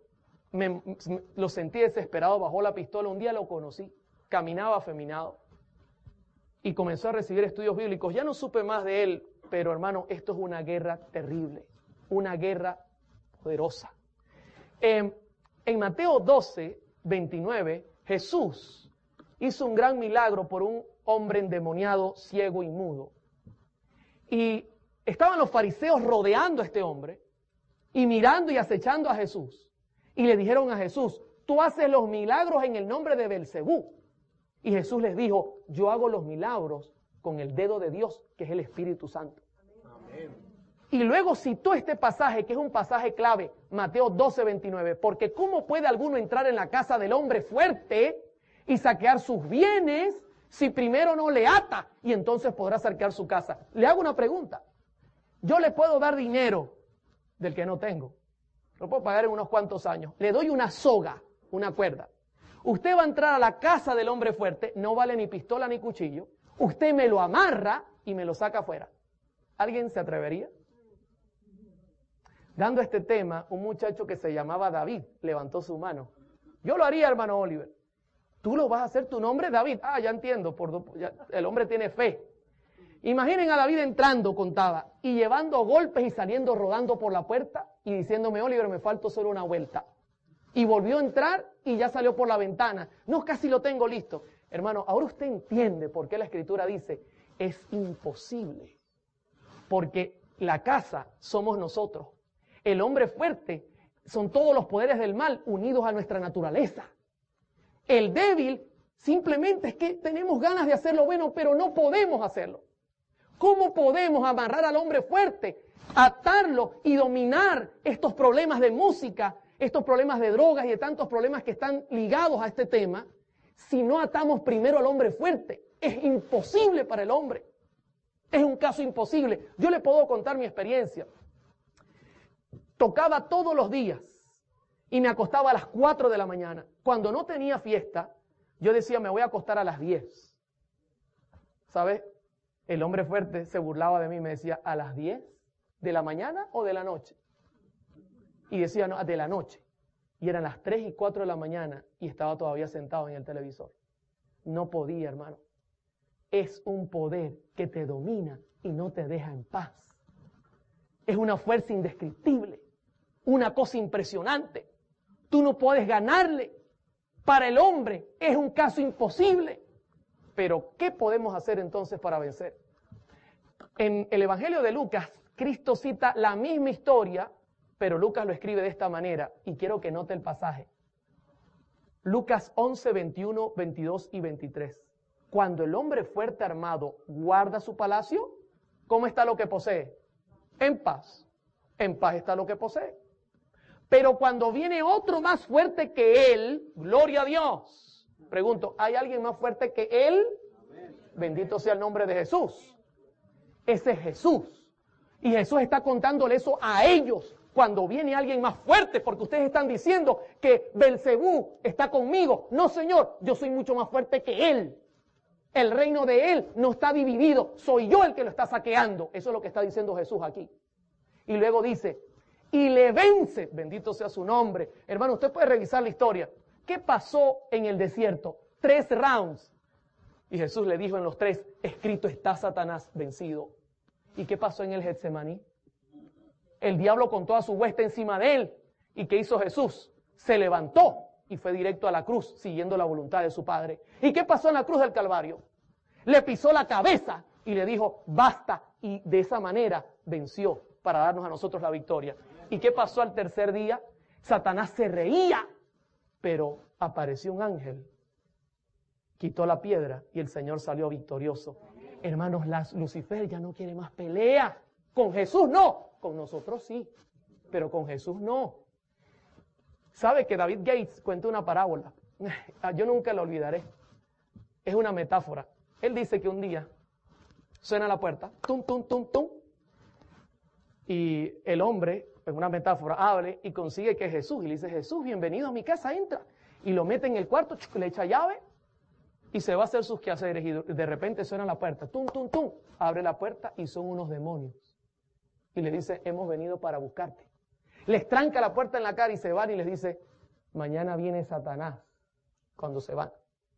lo sentí desesperado, bajó la pistola, un día lo conocí, caminaba afeminado y comenzó a recibir estudios bíblicos. Ya no supe más de él, pero hermano, esto es una guerra terrible, una guerra poderosa. En Mateo 12, 29, Jesús hizo un gran milagro por un hombre endemoniado, ciego y mudo. Y estaban los fariseos rodeando a este hombre y mirando y acechando a Jesús. Y le dijeron a Jesús, tú haces los milagros en el nombre de Belcebú. Y Jesús les dijo, yo hago los milagros con el dedo de Dios, que es el Espíritu Santo. Amén. Y luego citó este pasaje, que es un pasaje clave, Mateo 12, 29, porque ¿cómo puede alguno entrar en la casa del hombre fuerte y saquear sus bienes si primero no le ata y entonces podrá saquear su casa? Le hago una pregunta. Yo le puedo dar dinero del que no tengo. Lo puedo pagar en unos cuantos años. Le doy una soga, una cuerda. Usted va a entrar a la casa del hombre fuerte, no vale ni pistola ni cuchillo. Usted me lo amarra y me lo saca afuera. ¿Alguien se atrevería? Dando este tema, un muchacho que se llamaba David levantó su mano. Yo lo haría, hermano Oliver. ¿Tú lo vas a hacer tu nombre, David? Ah, ya entiendo. El hombre tiene fe. Imaginen a David entrando, contaba, y llevando golpes y saliendo rodando por la puerta y diciéndome, Oliver, me falta solo una vuelta. Y volvió a entrar y ya salió por la ventana. No, casi lo tengo listo. Hermano, ahora usted entiende por qué la Escritura dice, es imposible. Porque la casa somos nosotros. El hombre fuerte son todos los poderes del mal unidos a nuestra naturaleza. El débil simplemente es que tenemos ganas de hacer lo bueno, pero no podemos hacerlo. ¿Cómo podemos amarrar al hombre fuerte, atarlo y dominar estos problemas de música, estos problemas de drogas y de tantos problemas que están ligados a este tema, si no atamos primero al hombre fuerte? Es imposible para el hombre. Es un caso imposible. Yo le puedo contar mi experiencia. Tocaba todos los días y me acostaba a las 4 de la mañana. Cuando no tenía fiesta, yo decía, me voy a acostar a las 10. ¿Sabes? El hombre fuerte se burlaba de mí y me decía, ¿a las 10 de la mañana o de la noche? Y decía, no, de la noche. Y eran las 3 y 4 de la mañana y estaba todavía sentado en el televisor. No podía, hermano. Es un poder que te domina y no te deja en paz. Es una fuerza indescriptible, una cosa impresionante. Tú no puedes ganarle. Para el hombre es un caso imposible. Pero, ¿qué podemos hacer entonces para vencer? En el Evangelio de Lucas, Cristo cita la misma historia, pero Lucas lo escribe de esta manera, y quiero que note el pasaje. Lucas 11, 21, 22 y 23. Cuando el hombre fuerte armado guarda su palacio, ¿cómo está lo que posee? En paz. En paz está lo que posee. Pero cuando viene otro más fuerte que él, gloria a Dios. Pregunto, ¿hay alguien más fuerte que él? Bendito sea el nombre de Jesús. Ese es Jesús. Y Jesús está contándole eso a ellos cuando viene alguien más fuerte, porque ustedes están diciendo que Belcebú está conmigo. No, Señor, yo soy mucho más fuerte que él. El reino de él no está dividido, soy yo el que lo está saqueando. Eso es lo que está diciendo Jesús aquí. Y luego dice, y le vence, bendito sea su nombre. Hermano, usted puede revisar la historia. ¿Qué pasó en el desierto? 3 rounds. Y Jesús le dijo en los 3, escrito está Satanás vencido. ¿Y qué pasó en el Getsemaní? El diablo con toda su hueste encima de él. ¿Y qué hizo Jesús? se levantó y fue directo a la cruz, siguiendo la voluntad de su Padre. ¿Y qué pasó en la cruz del Calvario? Le pisó la cabeza y le dijo, basta. Y de esa manera venció para darnos a nosotros la victoria. ¿Y qué pasó al tercer día? Satanás se reía, pero apareció un ángel, quitó la piedra y el Señor salió victorioso. Hermanos, Lucifer ya no quiere más pelea. Con Jesús no, con nosotros sí, pero con Jesús no. ¿Sabe que David Gates cuenta una parábola? Yo nunca la olvidaré. Es una metáfora. Él dice que un día suena la puerta, tum, tum, tum, tum, y el hombre, en una metáfora, abre y consigue que es Jesús. Y le dice, Jesús, bienvenido a mi casa, entra. Y lo mete en el cuarto, le echa llave y se va a hacer sus quehaceres. Y de repente suena la puerta, tum, tum, tum. Abre la puerta y son unos demonios. Y le dice, hemos venido para buscarte. Les tranca la puerta en la cara y se van y les dice, mañana viene Satanás. Cuando se van.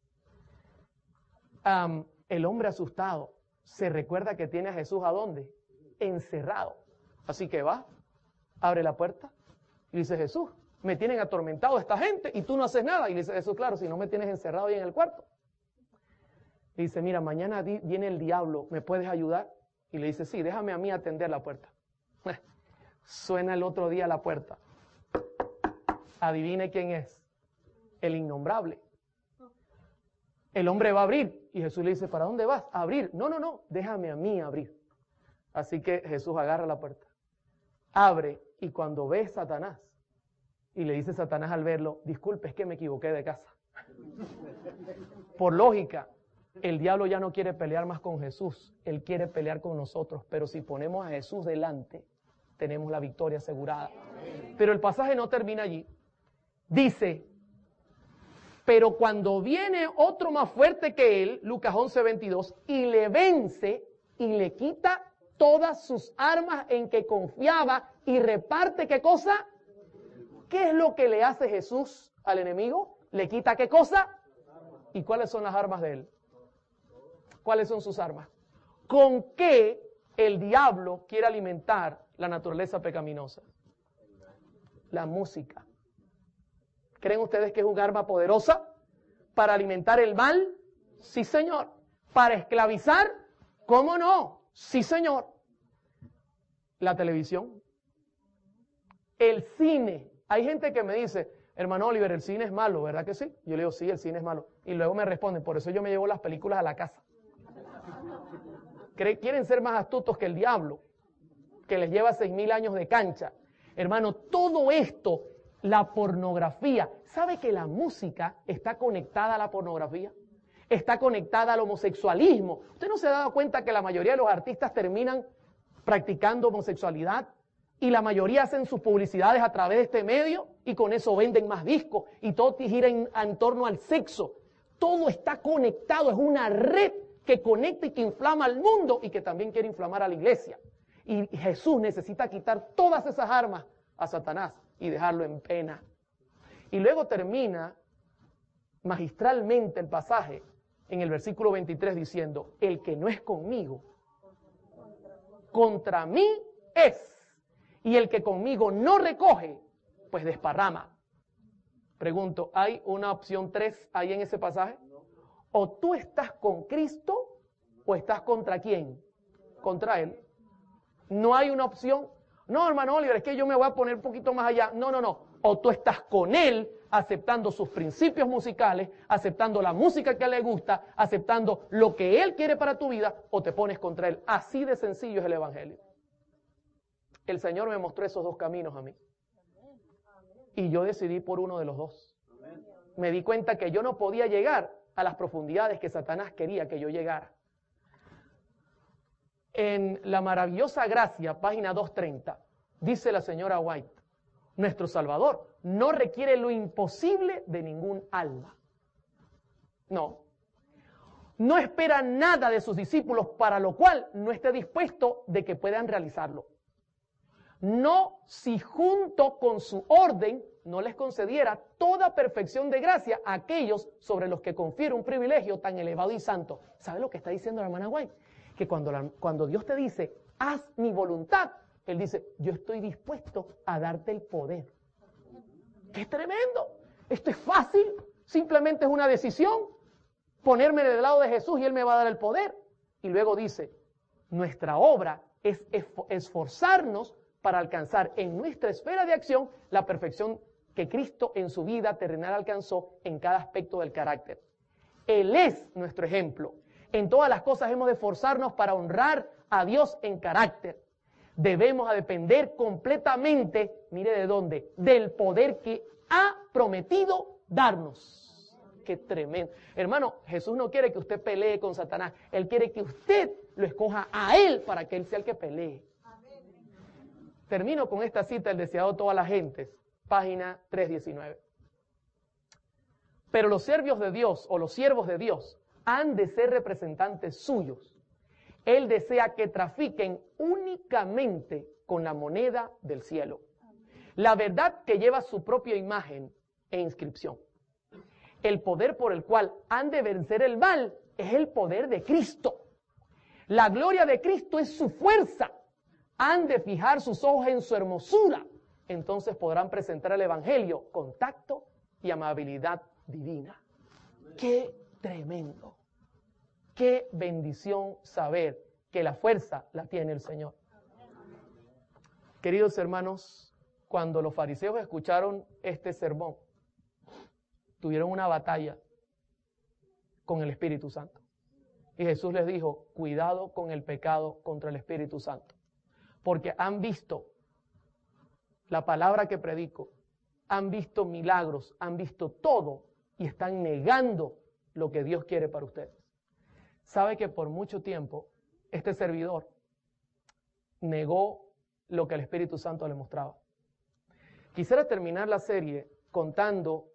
El hombre asustado se recuerda que tiene a Jesús ¿a dónde? Encerrado. Así que va, abre la puerta y dice, Jesús, me tienen atormentado esta gente y tú no haces nada. Y le dice, Jesús, claro, si no me tienes encerrado ahí en el cuarto. Y dice, mira, mañana viene el diablo, ¿me puedes ayudar? Y le dice, sí, déjame a mí atender la puerta. Suena el otro día la puerta. Adivine quién es. El innombrable. El hombre va a abrir y Jesús le dice, ¿para dónde vas? A abrir. No, no, no, déjame a mí abrir. Así que Jesús agarra la puerta. Abre y cuando ve Satanás y le dice Satanás al verlo, disculpe, es que me equivoqué de casa. Por lógica, el diablo ya no quiere pelear más con Jesús, él quiere pelear con nosotros, pero si ponemos a Jesús delante, tenemos la victoria asegurada. Pero el pasaje no termina allí. Dice, pero cuando viene otro más fuerte que él, Lucas 11:22, y le vence y le quita todas sus armas en que confiaba y reparte, ¿qué cosa? ¿Qué es lo que le hace Jesús al enemigo? ¿Le quita qué cosa? ¿Y cuáles son las armas de él? ¿Cuáles son sus armas? ¿Con qué el diablo quiere alimentar la naturaleza pecaminosa? La música. ¿Creen ustedes que es un arma poderosa para alimentar el mal? Sí, señor. ¿Para esclavizar? ¿Cómo no? Sí, señor. La televisión. El cine. Hay gente que me dice, hermano Oliver, el cine es malo, ¿verdad que sí? Yo le digo, sí, el cine es malo. Y luego me responden, por eso yo me llevo las películas a la casa. Quieren ser más astutos que el diablo, que les lleva 6.000 años de cancha. Hermano, todo esto, la pornografía. ¿Sabe que la música está conectada a la pornografía? Está conectada al homosexualismo. ¿Usted no se ha dado cuenta que la mayoría de los artistas terminan practicando homosexualidad? Y la mayoría hacen sus publicidades a través de este medio y con eso venden más discos y todo gira en torno al sexo. Todo está conectado, es una red que conecta y que inflama al mundo y que también quiere inflamar a la iglesia. Y Jesús necesita quitar todas esas armas a Satanás y dejarlo en pena. Y luego termina magistralmente el pasaje en el versículo 23 diciendo, el que no es conmigo, contra mí es. Y el que conmigo no recoge, pues desparrama. Pregunto, ¿hay una opción 3 ahí en ese pasaje? O tú estás con Cristo o estás contra quién? Contra Él. No hay una opción. No, hermano Oliver, es que yo me voy a poner un poquito más allá. No, no, no. O tú estás con Él, aceptando sus principios musicales, aceptando la música que le gusta, aceptando lo que Él quiere para tu vida, o te pones contra Él. Así de sencillo es el Evangelio. El Señor me mostró esos dos caminos a mí. Y yo decidí por uno de los dos. Me di cuenta que yo no podía llegar a las profundidades que Satanás quería que yo llegara. En La Maravillosa Gracia, página 230, dice la señora White, nuestro Salvador no requiere lo imposible de ningún alma. No. No espera nada de sus discípulos para lo cual no esté dispuesto de que puedan realizarlo. No si junto con su orden no les concediera toda perfección de gracia a aquellos sobre los que confiere un privilegio tan elevado y santo. ¿Sabe lo que está diciendo la hermana White? Que cuando Dios te dice, haz mi voluntad, Él dice, yo estoy dispuesto a darte el poder. ¡Qué tremendo! Esto es fácil, simplemente es una decisión, ponerme del lado de Jesús y Él me va a dar el poder. Y luego dice, nuestra obra es esforzarnos para alcanzar en nuestra esfera de acción la perfección que Cristo en su vida terrenal alcanzó en cada aspecto del carácter. Él es nuestro ejemplo. En todas las cosas hemos de esforzarnos para honrar a Dios en carácter. Debemos depender completamente, mire de dónde, del poder que ha prometido darnos. ¡Qué tremendo! Hermano, Jesús no quiere que usted pelee con Satanás. Él quiere que usted lo escoja a Él para que Él sea el que pelee. Termino con esta cita, el deseado de todas las gentes, página 319. Pero los siervos de Dios o los siervos de Dios han de ser representantes suyos. Él desea que trafiquen únicamente con la moneda del cielo. La verdad que lleva su propia imagen e inscripción. El poder por el cual han de vencer el mal es el poder de Cristo. La gloria de Cristo es su fuerza. Han de fijar sus ojos en su hermosura. Entonces podrán presentar el Evangelio con tacto y amabilidad divina. ¡Qué tremendo! ¡Qué bendición saber que la fuerza la tiene el Señor! Queridos hermanos, cuando los fariseos escucharon este sermón, tuvieron una batalla con el Espíritu Santo. Y Jesús les dijo, cuidado con el pecado contra el Espíritu Santo. Porque han visto la palabra que predico, han visto milagros, han visto todo y están negando lo que Dios quiere para ustedes. Sabe que por mucho tiempo este servidor negó lo que el Espíritu Santo le mostraba. Quisiera terminar la serie contando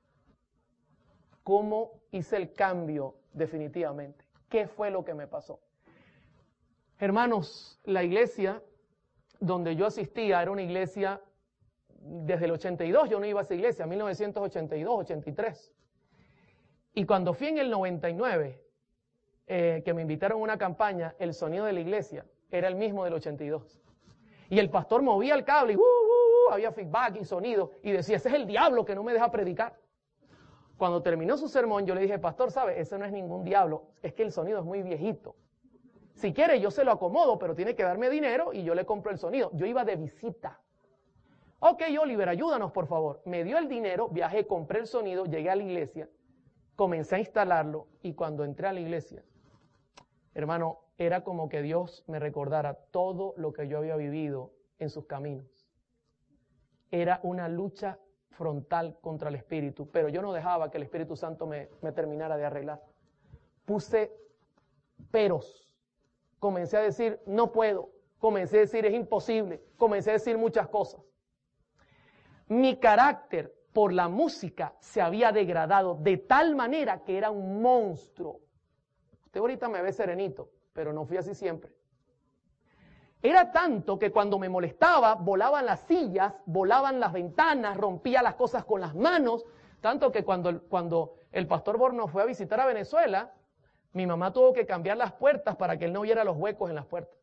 cómo hice el cambio definitivamente. ¿Qué fue lo que me pasó? Hermanos, la iglesia donde yo asistía era una iglesia desde el 82, yo no iba a esa iglesia, 1982, 83. Y cuando fui en el 99, que me invitaron a una campaña, el sonido de la iglesia era el mismo del 82. Y el pastor movía el cable y había feedback y sonido. Y decía, ese es el diablo que no me deja predicar. Cuando terminó su sermón, yo le dije, pastor, ¿sabe? Ese no es ningún diablo, es que el sonido es muy viejito. Si quiere, yo se lo acomodo, pero tiene que darme dinero y yo le compro el sonido. Yo iba de visita. Ok, Oliver, ayúdanos, por favor. Me dio el dinero, viajé, compré el sonido, llegué a la iglesia, comencé a instalarlo y cuando entré a la iglesia, hermano, era como que Dios me recordara todo lo que yo había vivido en sus caminos. Era una lucha frontal contra el Espíritu, pero yo no dejaba que el Espíritu Santo me terminara de arreglar. Puse peros. Comencé a decir, no puedo. Comencé a decir, es imposible. Comencé a decir muchas cosas. Mi carácter por la música se había degradado de tal manera que era un monstruo. Usted ahorita me ve serenito, pero no fui así siempre. Era tanto que cuando me molestaba, volaban las sillas, volaban las ventanas, rompía las cosas con las manos, tanto que cuando el pastor Borno fue a visitar a Venezuela, mi mamá tuvo que cambiar las puertas para que él no viera los huecos en las puertas.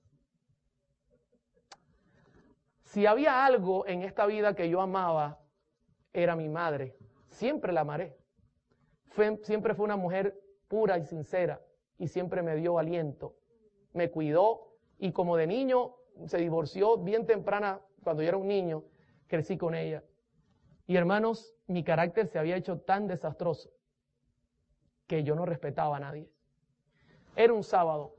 Si había algo en esta vida que yo amaba, era mi madre. Siempre la amaré. Siempre fue una mujer pura y sincera y siempre me dio aliento. Me cuidó y como de niño se divorció bien temprana, cuando yo era un niño, crecí con ella. Y hermanos, mi carácter se había hecho tan desastroso que yo no respetaba a nadie. Era un sábado.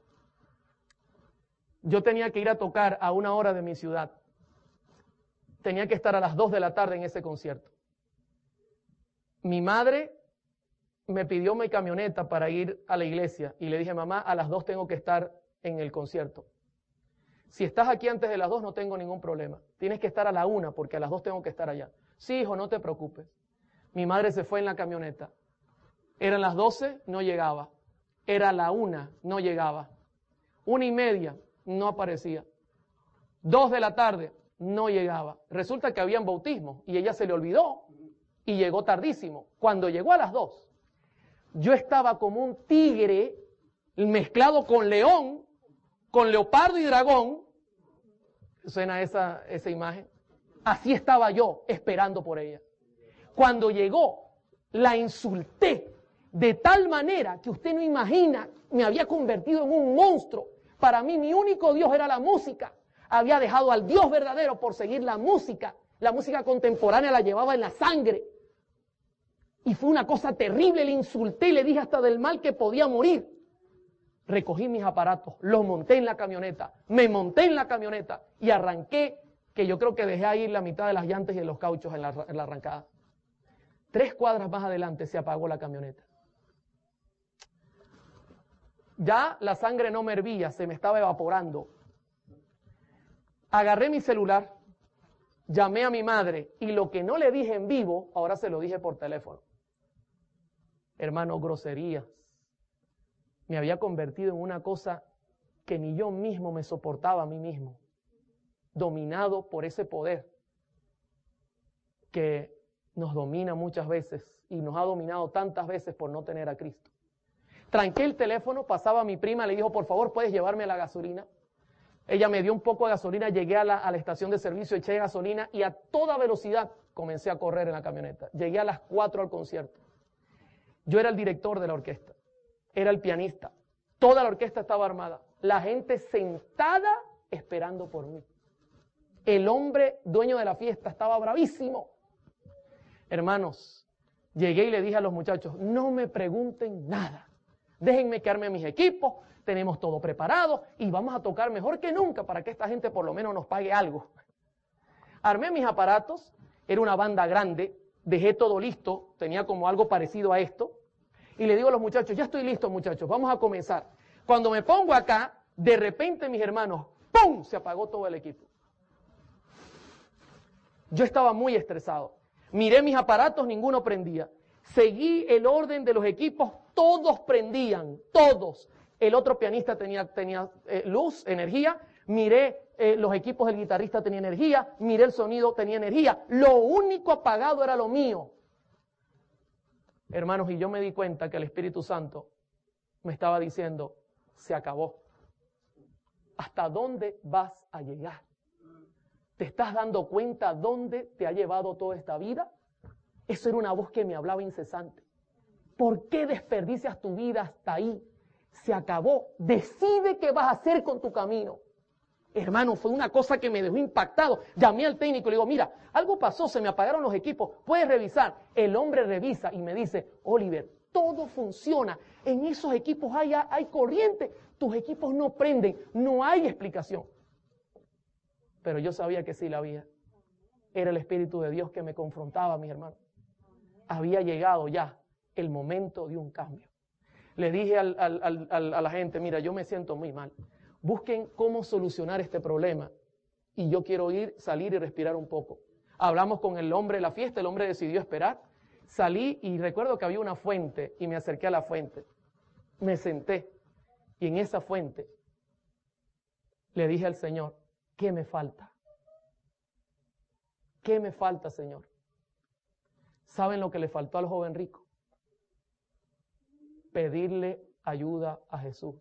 Yo tenía que ir a tocar a 1 hora de mi ciudad. Tenía que estar a las 2 de la tarde en ese concierto. Mi madre me pidió mi camioneta para ir a la iglesia y le dije, mamá, a las 2 tengo que estar en el concierto. Si estás aquí antes de las 2 no tengo ningún problema. Tienes que estar a la 1 porque a las 2 tengo que estar allá. Sí, hijo, no te preocupes. Mi madre se fue en la camioneta. Eran las 12, no llegaba. Era la 1, no llegaba. 1:30, no aparecía. 2 de la tarde, no llegaba. Resulta que habían bautismo y ella se le olvidó y llegó tardísimo. Cuando llegó a las 2, yo estaba como un tigre mezclado con león, con leopardo y dragón. ¿Suena esa imagen? Así estaba yo esperando por ella. Cuando llegó, la insulté de tal manera que usted no imagina, me había convertido en un monstruo. Para mí, mi único Dios era la música. Había dejado al Dios verdadero por seguir la música. La música contemporánea la llevaba en la sangre. Y fue una cosa terrible, le insulté y le dije hasta del mal que podía morir. Recogí mis aparatos, los monté en la camioneta, me monté en la camioneta y arranqué, que yo creo que dejé ahí la mitad de las llantas y de los cauchos en la arrancada. 3 cuadras más adelante se apagó la camioneta. Ya la sangre no me hervía, se me estaba evaporando. Agarré mi celular, llamé a mi madre y lo que no le dije en vivo, ahora se lo dije por teléfono. Hermano, groserías. Me había convertido en una cosa que ni yo mismo me soportaba a mí mismo. Dominado por ese poder que nos domina muchas veces y nos ha dominado tantas veces por no tener a Cristo. Tranqué el teléfono, pasaba a mi prima, le dijo, por favor, ¿puedes llevarme a la gasolina? Ella me dio un poco de gasolina, llegué a la estación de servicio, eché gasolina y a toda velocidad comencé a correr en la camioneta. Llegué a las 4 al concierto. Yo era el director de la orquesta, era el pianista. Toda la orquesta estaba armada. La gente sentada esperando por mí. El hombre dueño de la fiesta estaba bravísimo. Hermanos, llegué y le dije a los muchachos, no me pregunten nada. Déjenme quedarme en mis equipos, tenemos todo preparado y vamos a tocar mejor que nunca para que esta gente por lo menos nos pague algo. Armé mis aparatos, era una banda grande, dejé todo listo, tenía como algo parecido a esto, y le digo a los muchachos, ya estoy listo muchachos, vamos a comenzar. Cuando me pongo acá, de repente mis hermanos, ¡pum!, se apagó todo el equipo. Yo estaba muy estresado. Miré mis aparatos, ninguno prendía. Seguí el orden de los equipos, todos prendían, todos. El otro pianista tenía luz, energía. Miré los equipos del guitarrista tenía energía. Miré el sonido, tenía energía. Lo único apagado era lo mío. Hermanos, y yo me di cuenta que el Espíritu Santo me estaba diciendo, se acabó. ¿Hasta dónde vas a llegar? ¿Te estás dando cuenta dónde te ha llevado toda esta vida? Eso era una voz que me hablaba incesante. ¿Por qué desperdicias tu vida hasta ahí? Se acabó. Decide qué vas a hacer con tu camino. Hermano, fue una cosa que me dejó impactado. Llamé al técnico y le digo, mira, algo pasó, se me apagaron los equipos, puedes revisar. El hombre revisa y me dice, Oliver, todo funciona. En esos equipos hay corriente. Tus equipos no prenden, no hay explicación. Pero yo sabía que sí la había. Era el Espíritu de Dios que me confrontaba, mis hermanos. Había llegado ya el momento de un cambio. Le dije a la gente, mira, yo me siento muy mal. Busquen cómo solucionar este problema. Y yo quiero salir y respirar un poco. Hablamos con el hombre de la fiesta, el hombre decidió esperar. Salí y recuerdo que había una fuente y me acerqué a la fuente. Me senté y en esa fuente le dije al Señor, ¿qué me falta? ¿Qué me falta, Señor? ¿Saben lo que le faltó al joven rico? Pedirle ayuda a Jesús.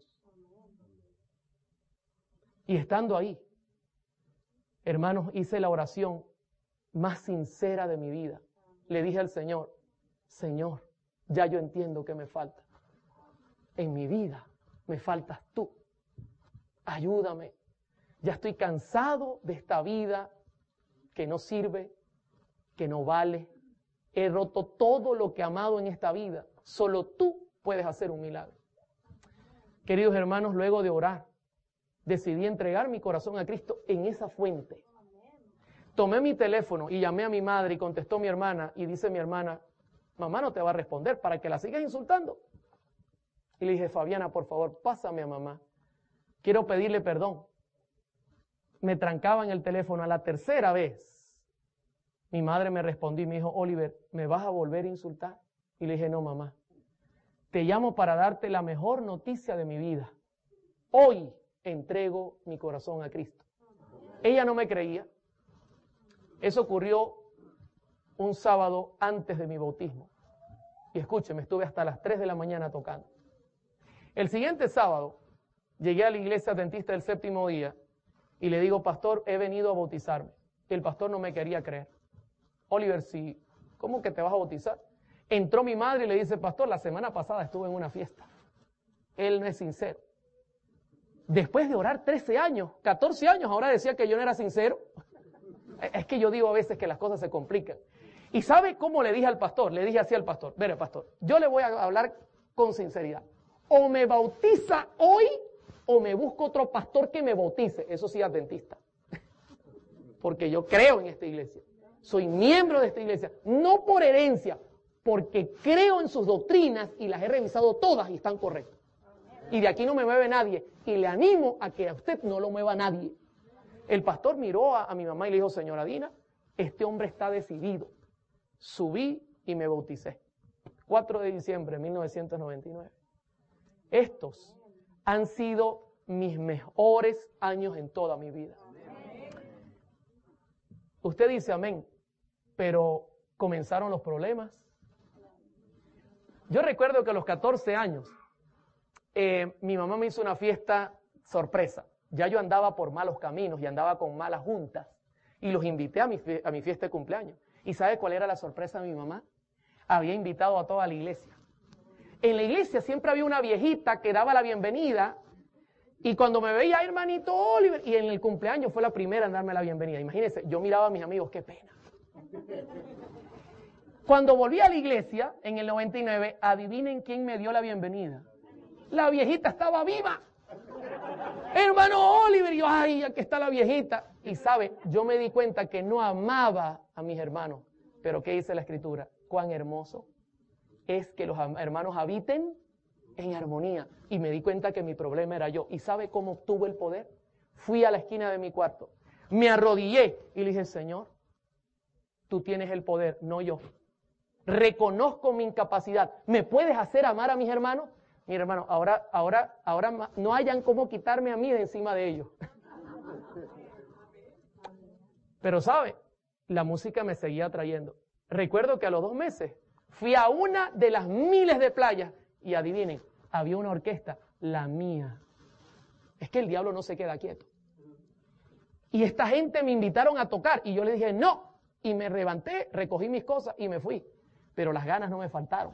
Y estando ahí, hermanos, hice la oración más sincera de mi vida. Le dije al Señor, Señor, ya yo entiendo que me falta. En mi vida me faltas tú. Ayúdame. Ya estoy cansado de esta vida que no sirve, que no vale. He roto todo lo que he amado en esta vida. Solo tú puedes hacer un milagro. Queridos hermanos, luego de orar, decidí entregar mi corazón a Cristo en esa fuente. Tomé mi teléfono y llamé a mi madre y contestó mi hermana y dice mi hermana, mamá no te va a responder para que la sigas insultando. Y le dije, Fabiana, por favor, pásame a mamá. Quiero pedirle perdón. Me trancaba en el teléfono a la tercera vez. Mi madre me respondió y me dijo, Oliver, ¿me vas a volver a insultar? Y le dije, no, mamá. Te llamo para darte la mejor noticia de mi vida. Hoy entrego mi corazón a Cristo. Ella no me creía. Eso ocurrió un sábado antes de mi bautismo. Y escúcheme, estuve hasta las 3 de la mañana tocando. El siguiente sábado llegué a la iglesia adventista del séptimo día y le digo, pastor, he venido a bautizarme. El pastor no me quería creer. Oliver, si ¿Cómo que te vas a bautizar? Entró mi madre y le dice, pastor, la semana pasada estuve en una fiesta. Él no es sincero. Después de orar 13 años, 14 años, ahora decía que yo no era sincero. Es que yo digo a veces que las cosas se complican. ¿Y sabe cómo le dije al pastor? Le dije así al pastor, mire pastor, yo le voy a hablar con sinceridad. O me bautiza hoy o me busco otro pastor que me bautice. Eso sí, adventista. Porque yo creo en esta iglesia. Soy miembro de esta iglesia. No por herencia, porque creo en sus doctrinas y las he revisado todas y están correctas. Y de aquí no me mueve nadie. Y le animo a que a usted no lo mueva nadie. El pastor miró a mi mamá y le dijo, señora Dina, este hombre está decidido. Subí y me bauticé. 4 de diciembre de 1999. Estos han sido mis mejores años en toda mi vida. Usted dice amén, pero comenzaron los problemas. Yo recuerdo que a los 14 años, mi mamá me hizo una fiesta sorpresa. Ya yo andaba por malos caminos y andaba con malas juntas. Y los invité a mi fiesta de cumpleaños. ¿Y sabe cuál era la sorpresa de mi mamá? Había invitado a toda la iglesia. En la iglesia siempre había una viejita que daba la bienvenida. Y cuando me veía, hermanito Oliver, y en el cumpleaños fue la primera en darme la bienvenida. Imagínense, yo miraba a mis amigos, qué pena. Cuando volví a la iglesia, en el 99, adivinen quién me dio la bienvenida. La viejita estaba viva. Hermano Oliver, y yo, ay, aquí está la viejita. Y sabe, yo me di cuenta que no amaba a mis hermanos. Pero ¿qué dice la Escritura? Cuán hermoso es que los hermanos habiten en armonía. Y me di cuenta que mi problema era yo. ¿Y sabe cómo obtuve el poder? Fui a la esquina de mi cuarto, me arrodillé y le dije, Señor, tú tienes el poder, no yo. Reconozco mi incapacidad. ¿Me puedes hacer amar a mis hermanos? Mi hermano, ahora no hayan cómo quitarme a mí de encima de ellos. Pero ¿sabe? La música me seguía atrayendo. Recuerdo que a los 2 meses fui a una de las miles de playas y adivinen, había una orquesta, la mía. Es que el diablo no se queda quieto. Y esta gente me invitaron a tocar y yo le dije no. Y me levanté, recogí mis cosas y me fui. Pero las ganas no me faltaron.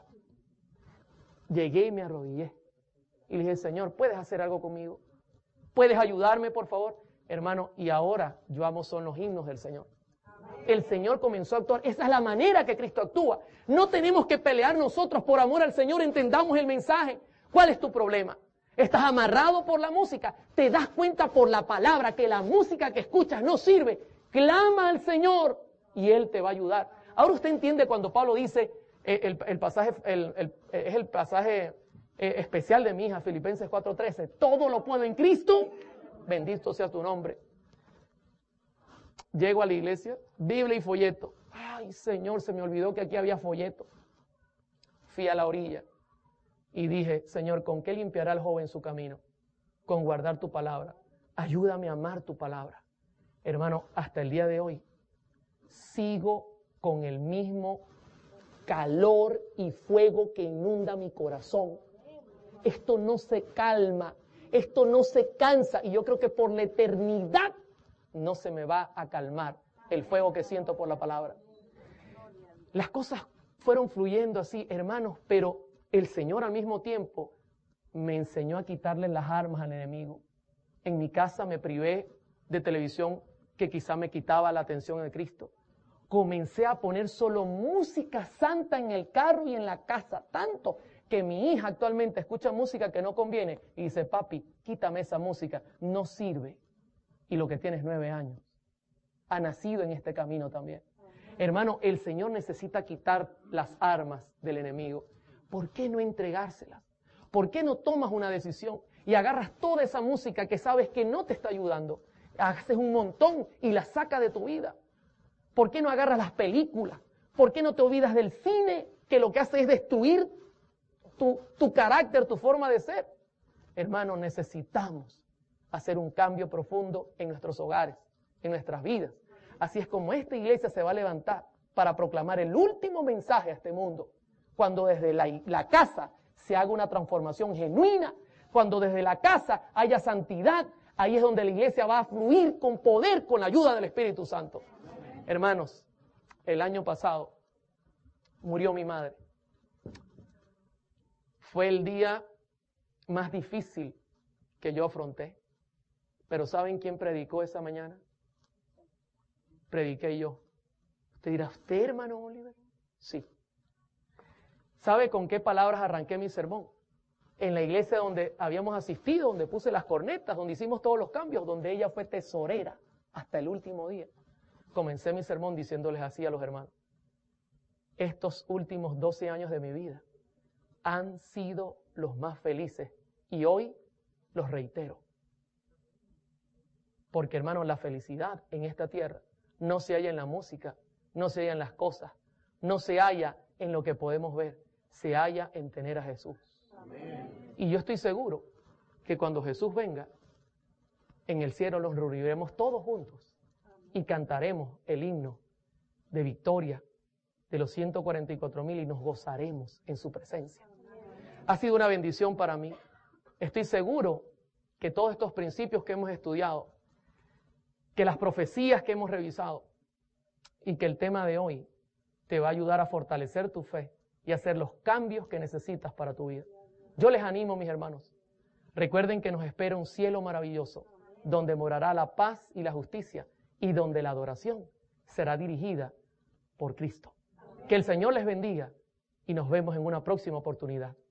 Llegué y me arrodillé. Y le dije, Señor, ¿puedes hacer algo conmigo? ¿Puedes ayudarme, por favor? Hermano, y ahora yo amo son los himnos del Señor. El Señor comenzó a actuar. Esa es la manera que Cristo actúa. No tenemos que pelear nosotros por amor al Señor. Entendamos el mensaje. ¿Cuál es tu problema? ¿Estás amarrado por la música? ¿Te das cuenta por la palabra que la música que escuchas no sirve? Clama al Señor y Él te va a ayudar. Ahora usted entiende cuando Pablo dice, el pasaje es el pasaje especial de mi hija, Filipenses 4:13. Todo lo puedo en Cristo. Bendito sea tu nombre. Llego a la iglesia, Biblia y folleto. Ay, Señor, se me olvidó que aquí había folleto. Fui a la orilla y dije, Señor, ¿con qué limpiará el joven su camino? Con guardar tu palabra. Ayúdame a amar tu palabra. Hermano, hasta el día de hoy sigo con el mismo calor y fuego que inunda mi corazón. Esto no se calma, esto no se cansa y yo creo que por la eternidad no se me va a calmar el fuego que siento por la palabra. Las cosas fueron fluyendo así, hermanos, pero el Señor al mismo tiempo me enseñó a quitarle las armas al enemigo. En mi casa me privé de televisión que quizá me quitaba la atención de Cristo. Comencé a poner solo música santa en el carro y en la casa, tanto que mi hija actualmente escucha música que no conviene y dice, papi, quítame esa música, no sirve. Y lo que tiene es 9 años. Ha nacido en este camino también. Hermano, el Señor necesita quitar las armas del enemigo. ¿Por qué no entregárselas? ¿Por qué no tomas una decisión y agarras toda esa música que sabes que no te está ayudando? Haces un montón y la sacas de tu vida. ¿Por qué no agarras las películas? ¿Por qué no te olvidas del cine que lo que hace es destruir tu carácter, tu forma de ser? Hermano, necesitamos hacer un cambio profundo en nuestros hogares, en nuestras vidas. Así es como esta iglesia se va a levantar para proclamar el último mensaje a este mundo. Cuando desde la casa se haga una transformación genuina, cuando desde la casa haya santidad, ahí es donde la iglesia va a fluir con poder, con la ayuda del Espíritu Santo. Hermanos, el año pasado murió mi madre. Fue el día más difícil que yo afronté. Pero ¿saben quién predicó esa mañana? Prediqué yo. Usted dirá, ¿usted, hermano Oliver? Sí. ¿Sabe con qué palabras arranqué mi sermón? En la iglesia donde habíamos asistido, donde puse las cornetas, donde hicimos todos los cambios, donde ella fue tesorera hasta el último día. Comencé mi sermón diciéndoles así a los hermanos: estos últimos 12 años de mi vida han sido los más felices y hoy los reitero. Porque, hermano, la felicidad en esta tierra no se halla en la música, no se halla en las cosas, no se halla en lo que podemos ver, se halla en tener a Jesús. Amén. Y yo estoy seguro que cuando Jesús venga, en el cielo nos reuniremos todos juntos y cantaremos el himno de victoria de los 144,000 y nos gozaremos en su presencia. Ha sido una bendición para mí. Estoy seguro que todos estos principios que hemos estudiado, que las profecías que hemos revisado y que el tema de hoy te va a ayudar a fortalecer tu fe y a hacer los cambios que necesitas para tu vida. Yo les animo, mis hermanos. Recuerden que nos espera un cielo maravilloso, donde morará la paz y la justicia y donde la adoración será dirigida por Cristo. Que el Señor les bendiga y nos vemos en una próxima oportunidad.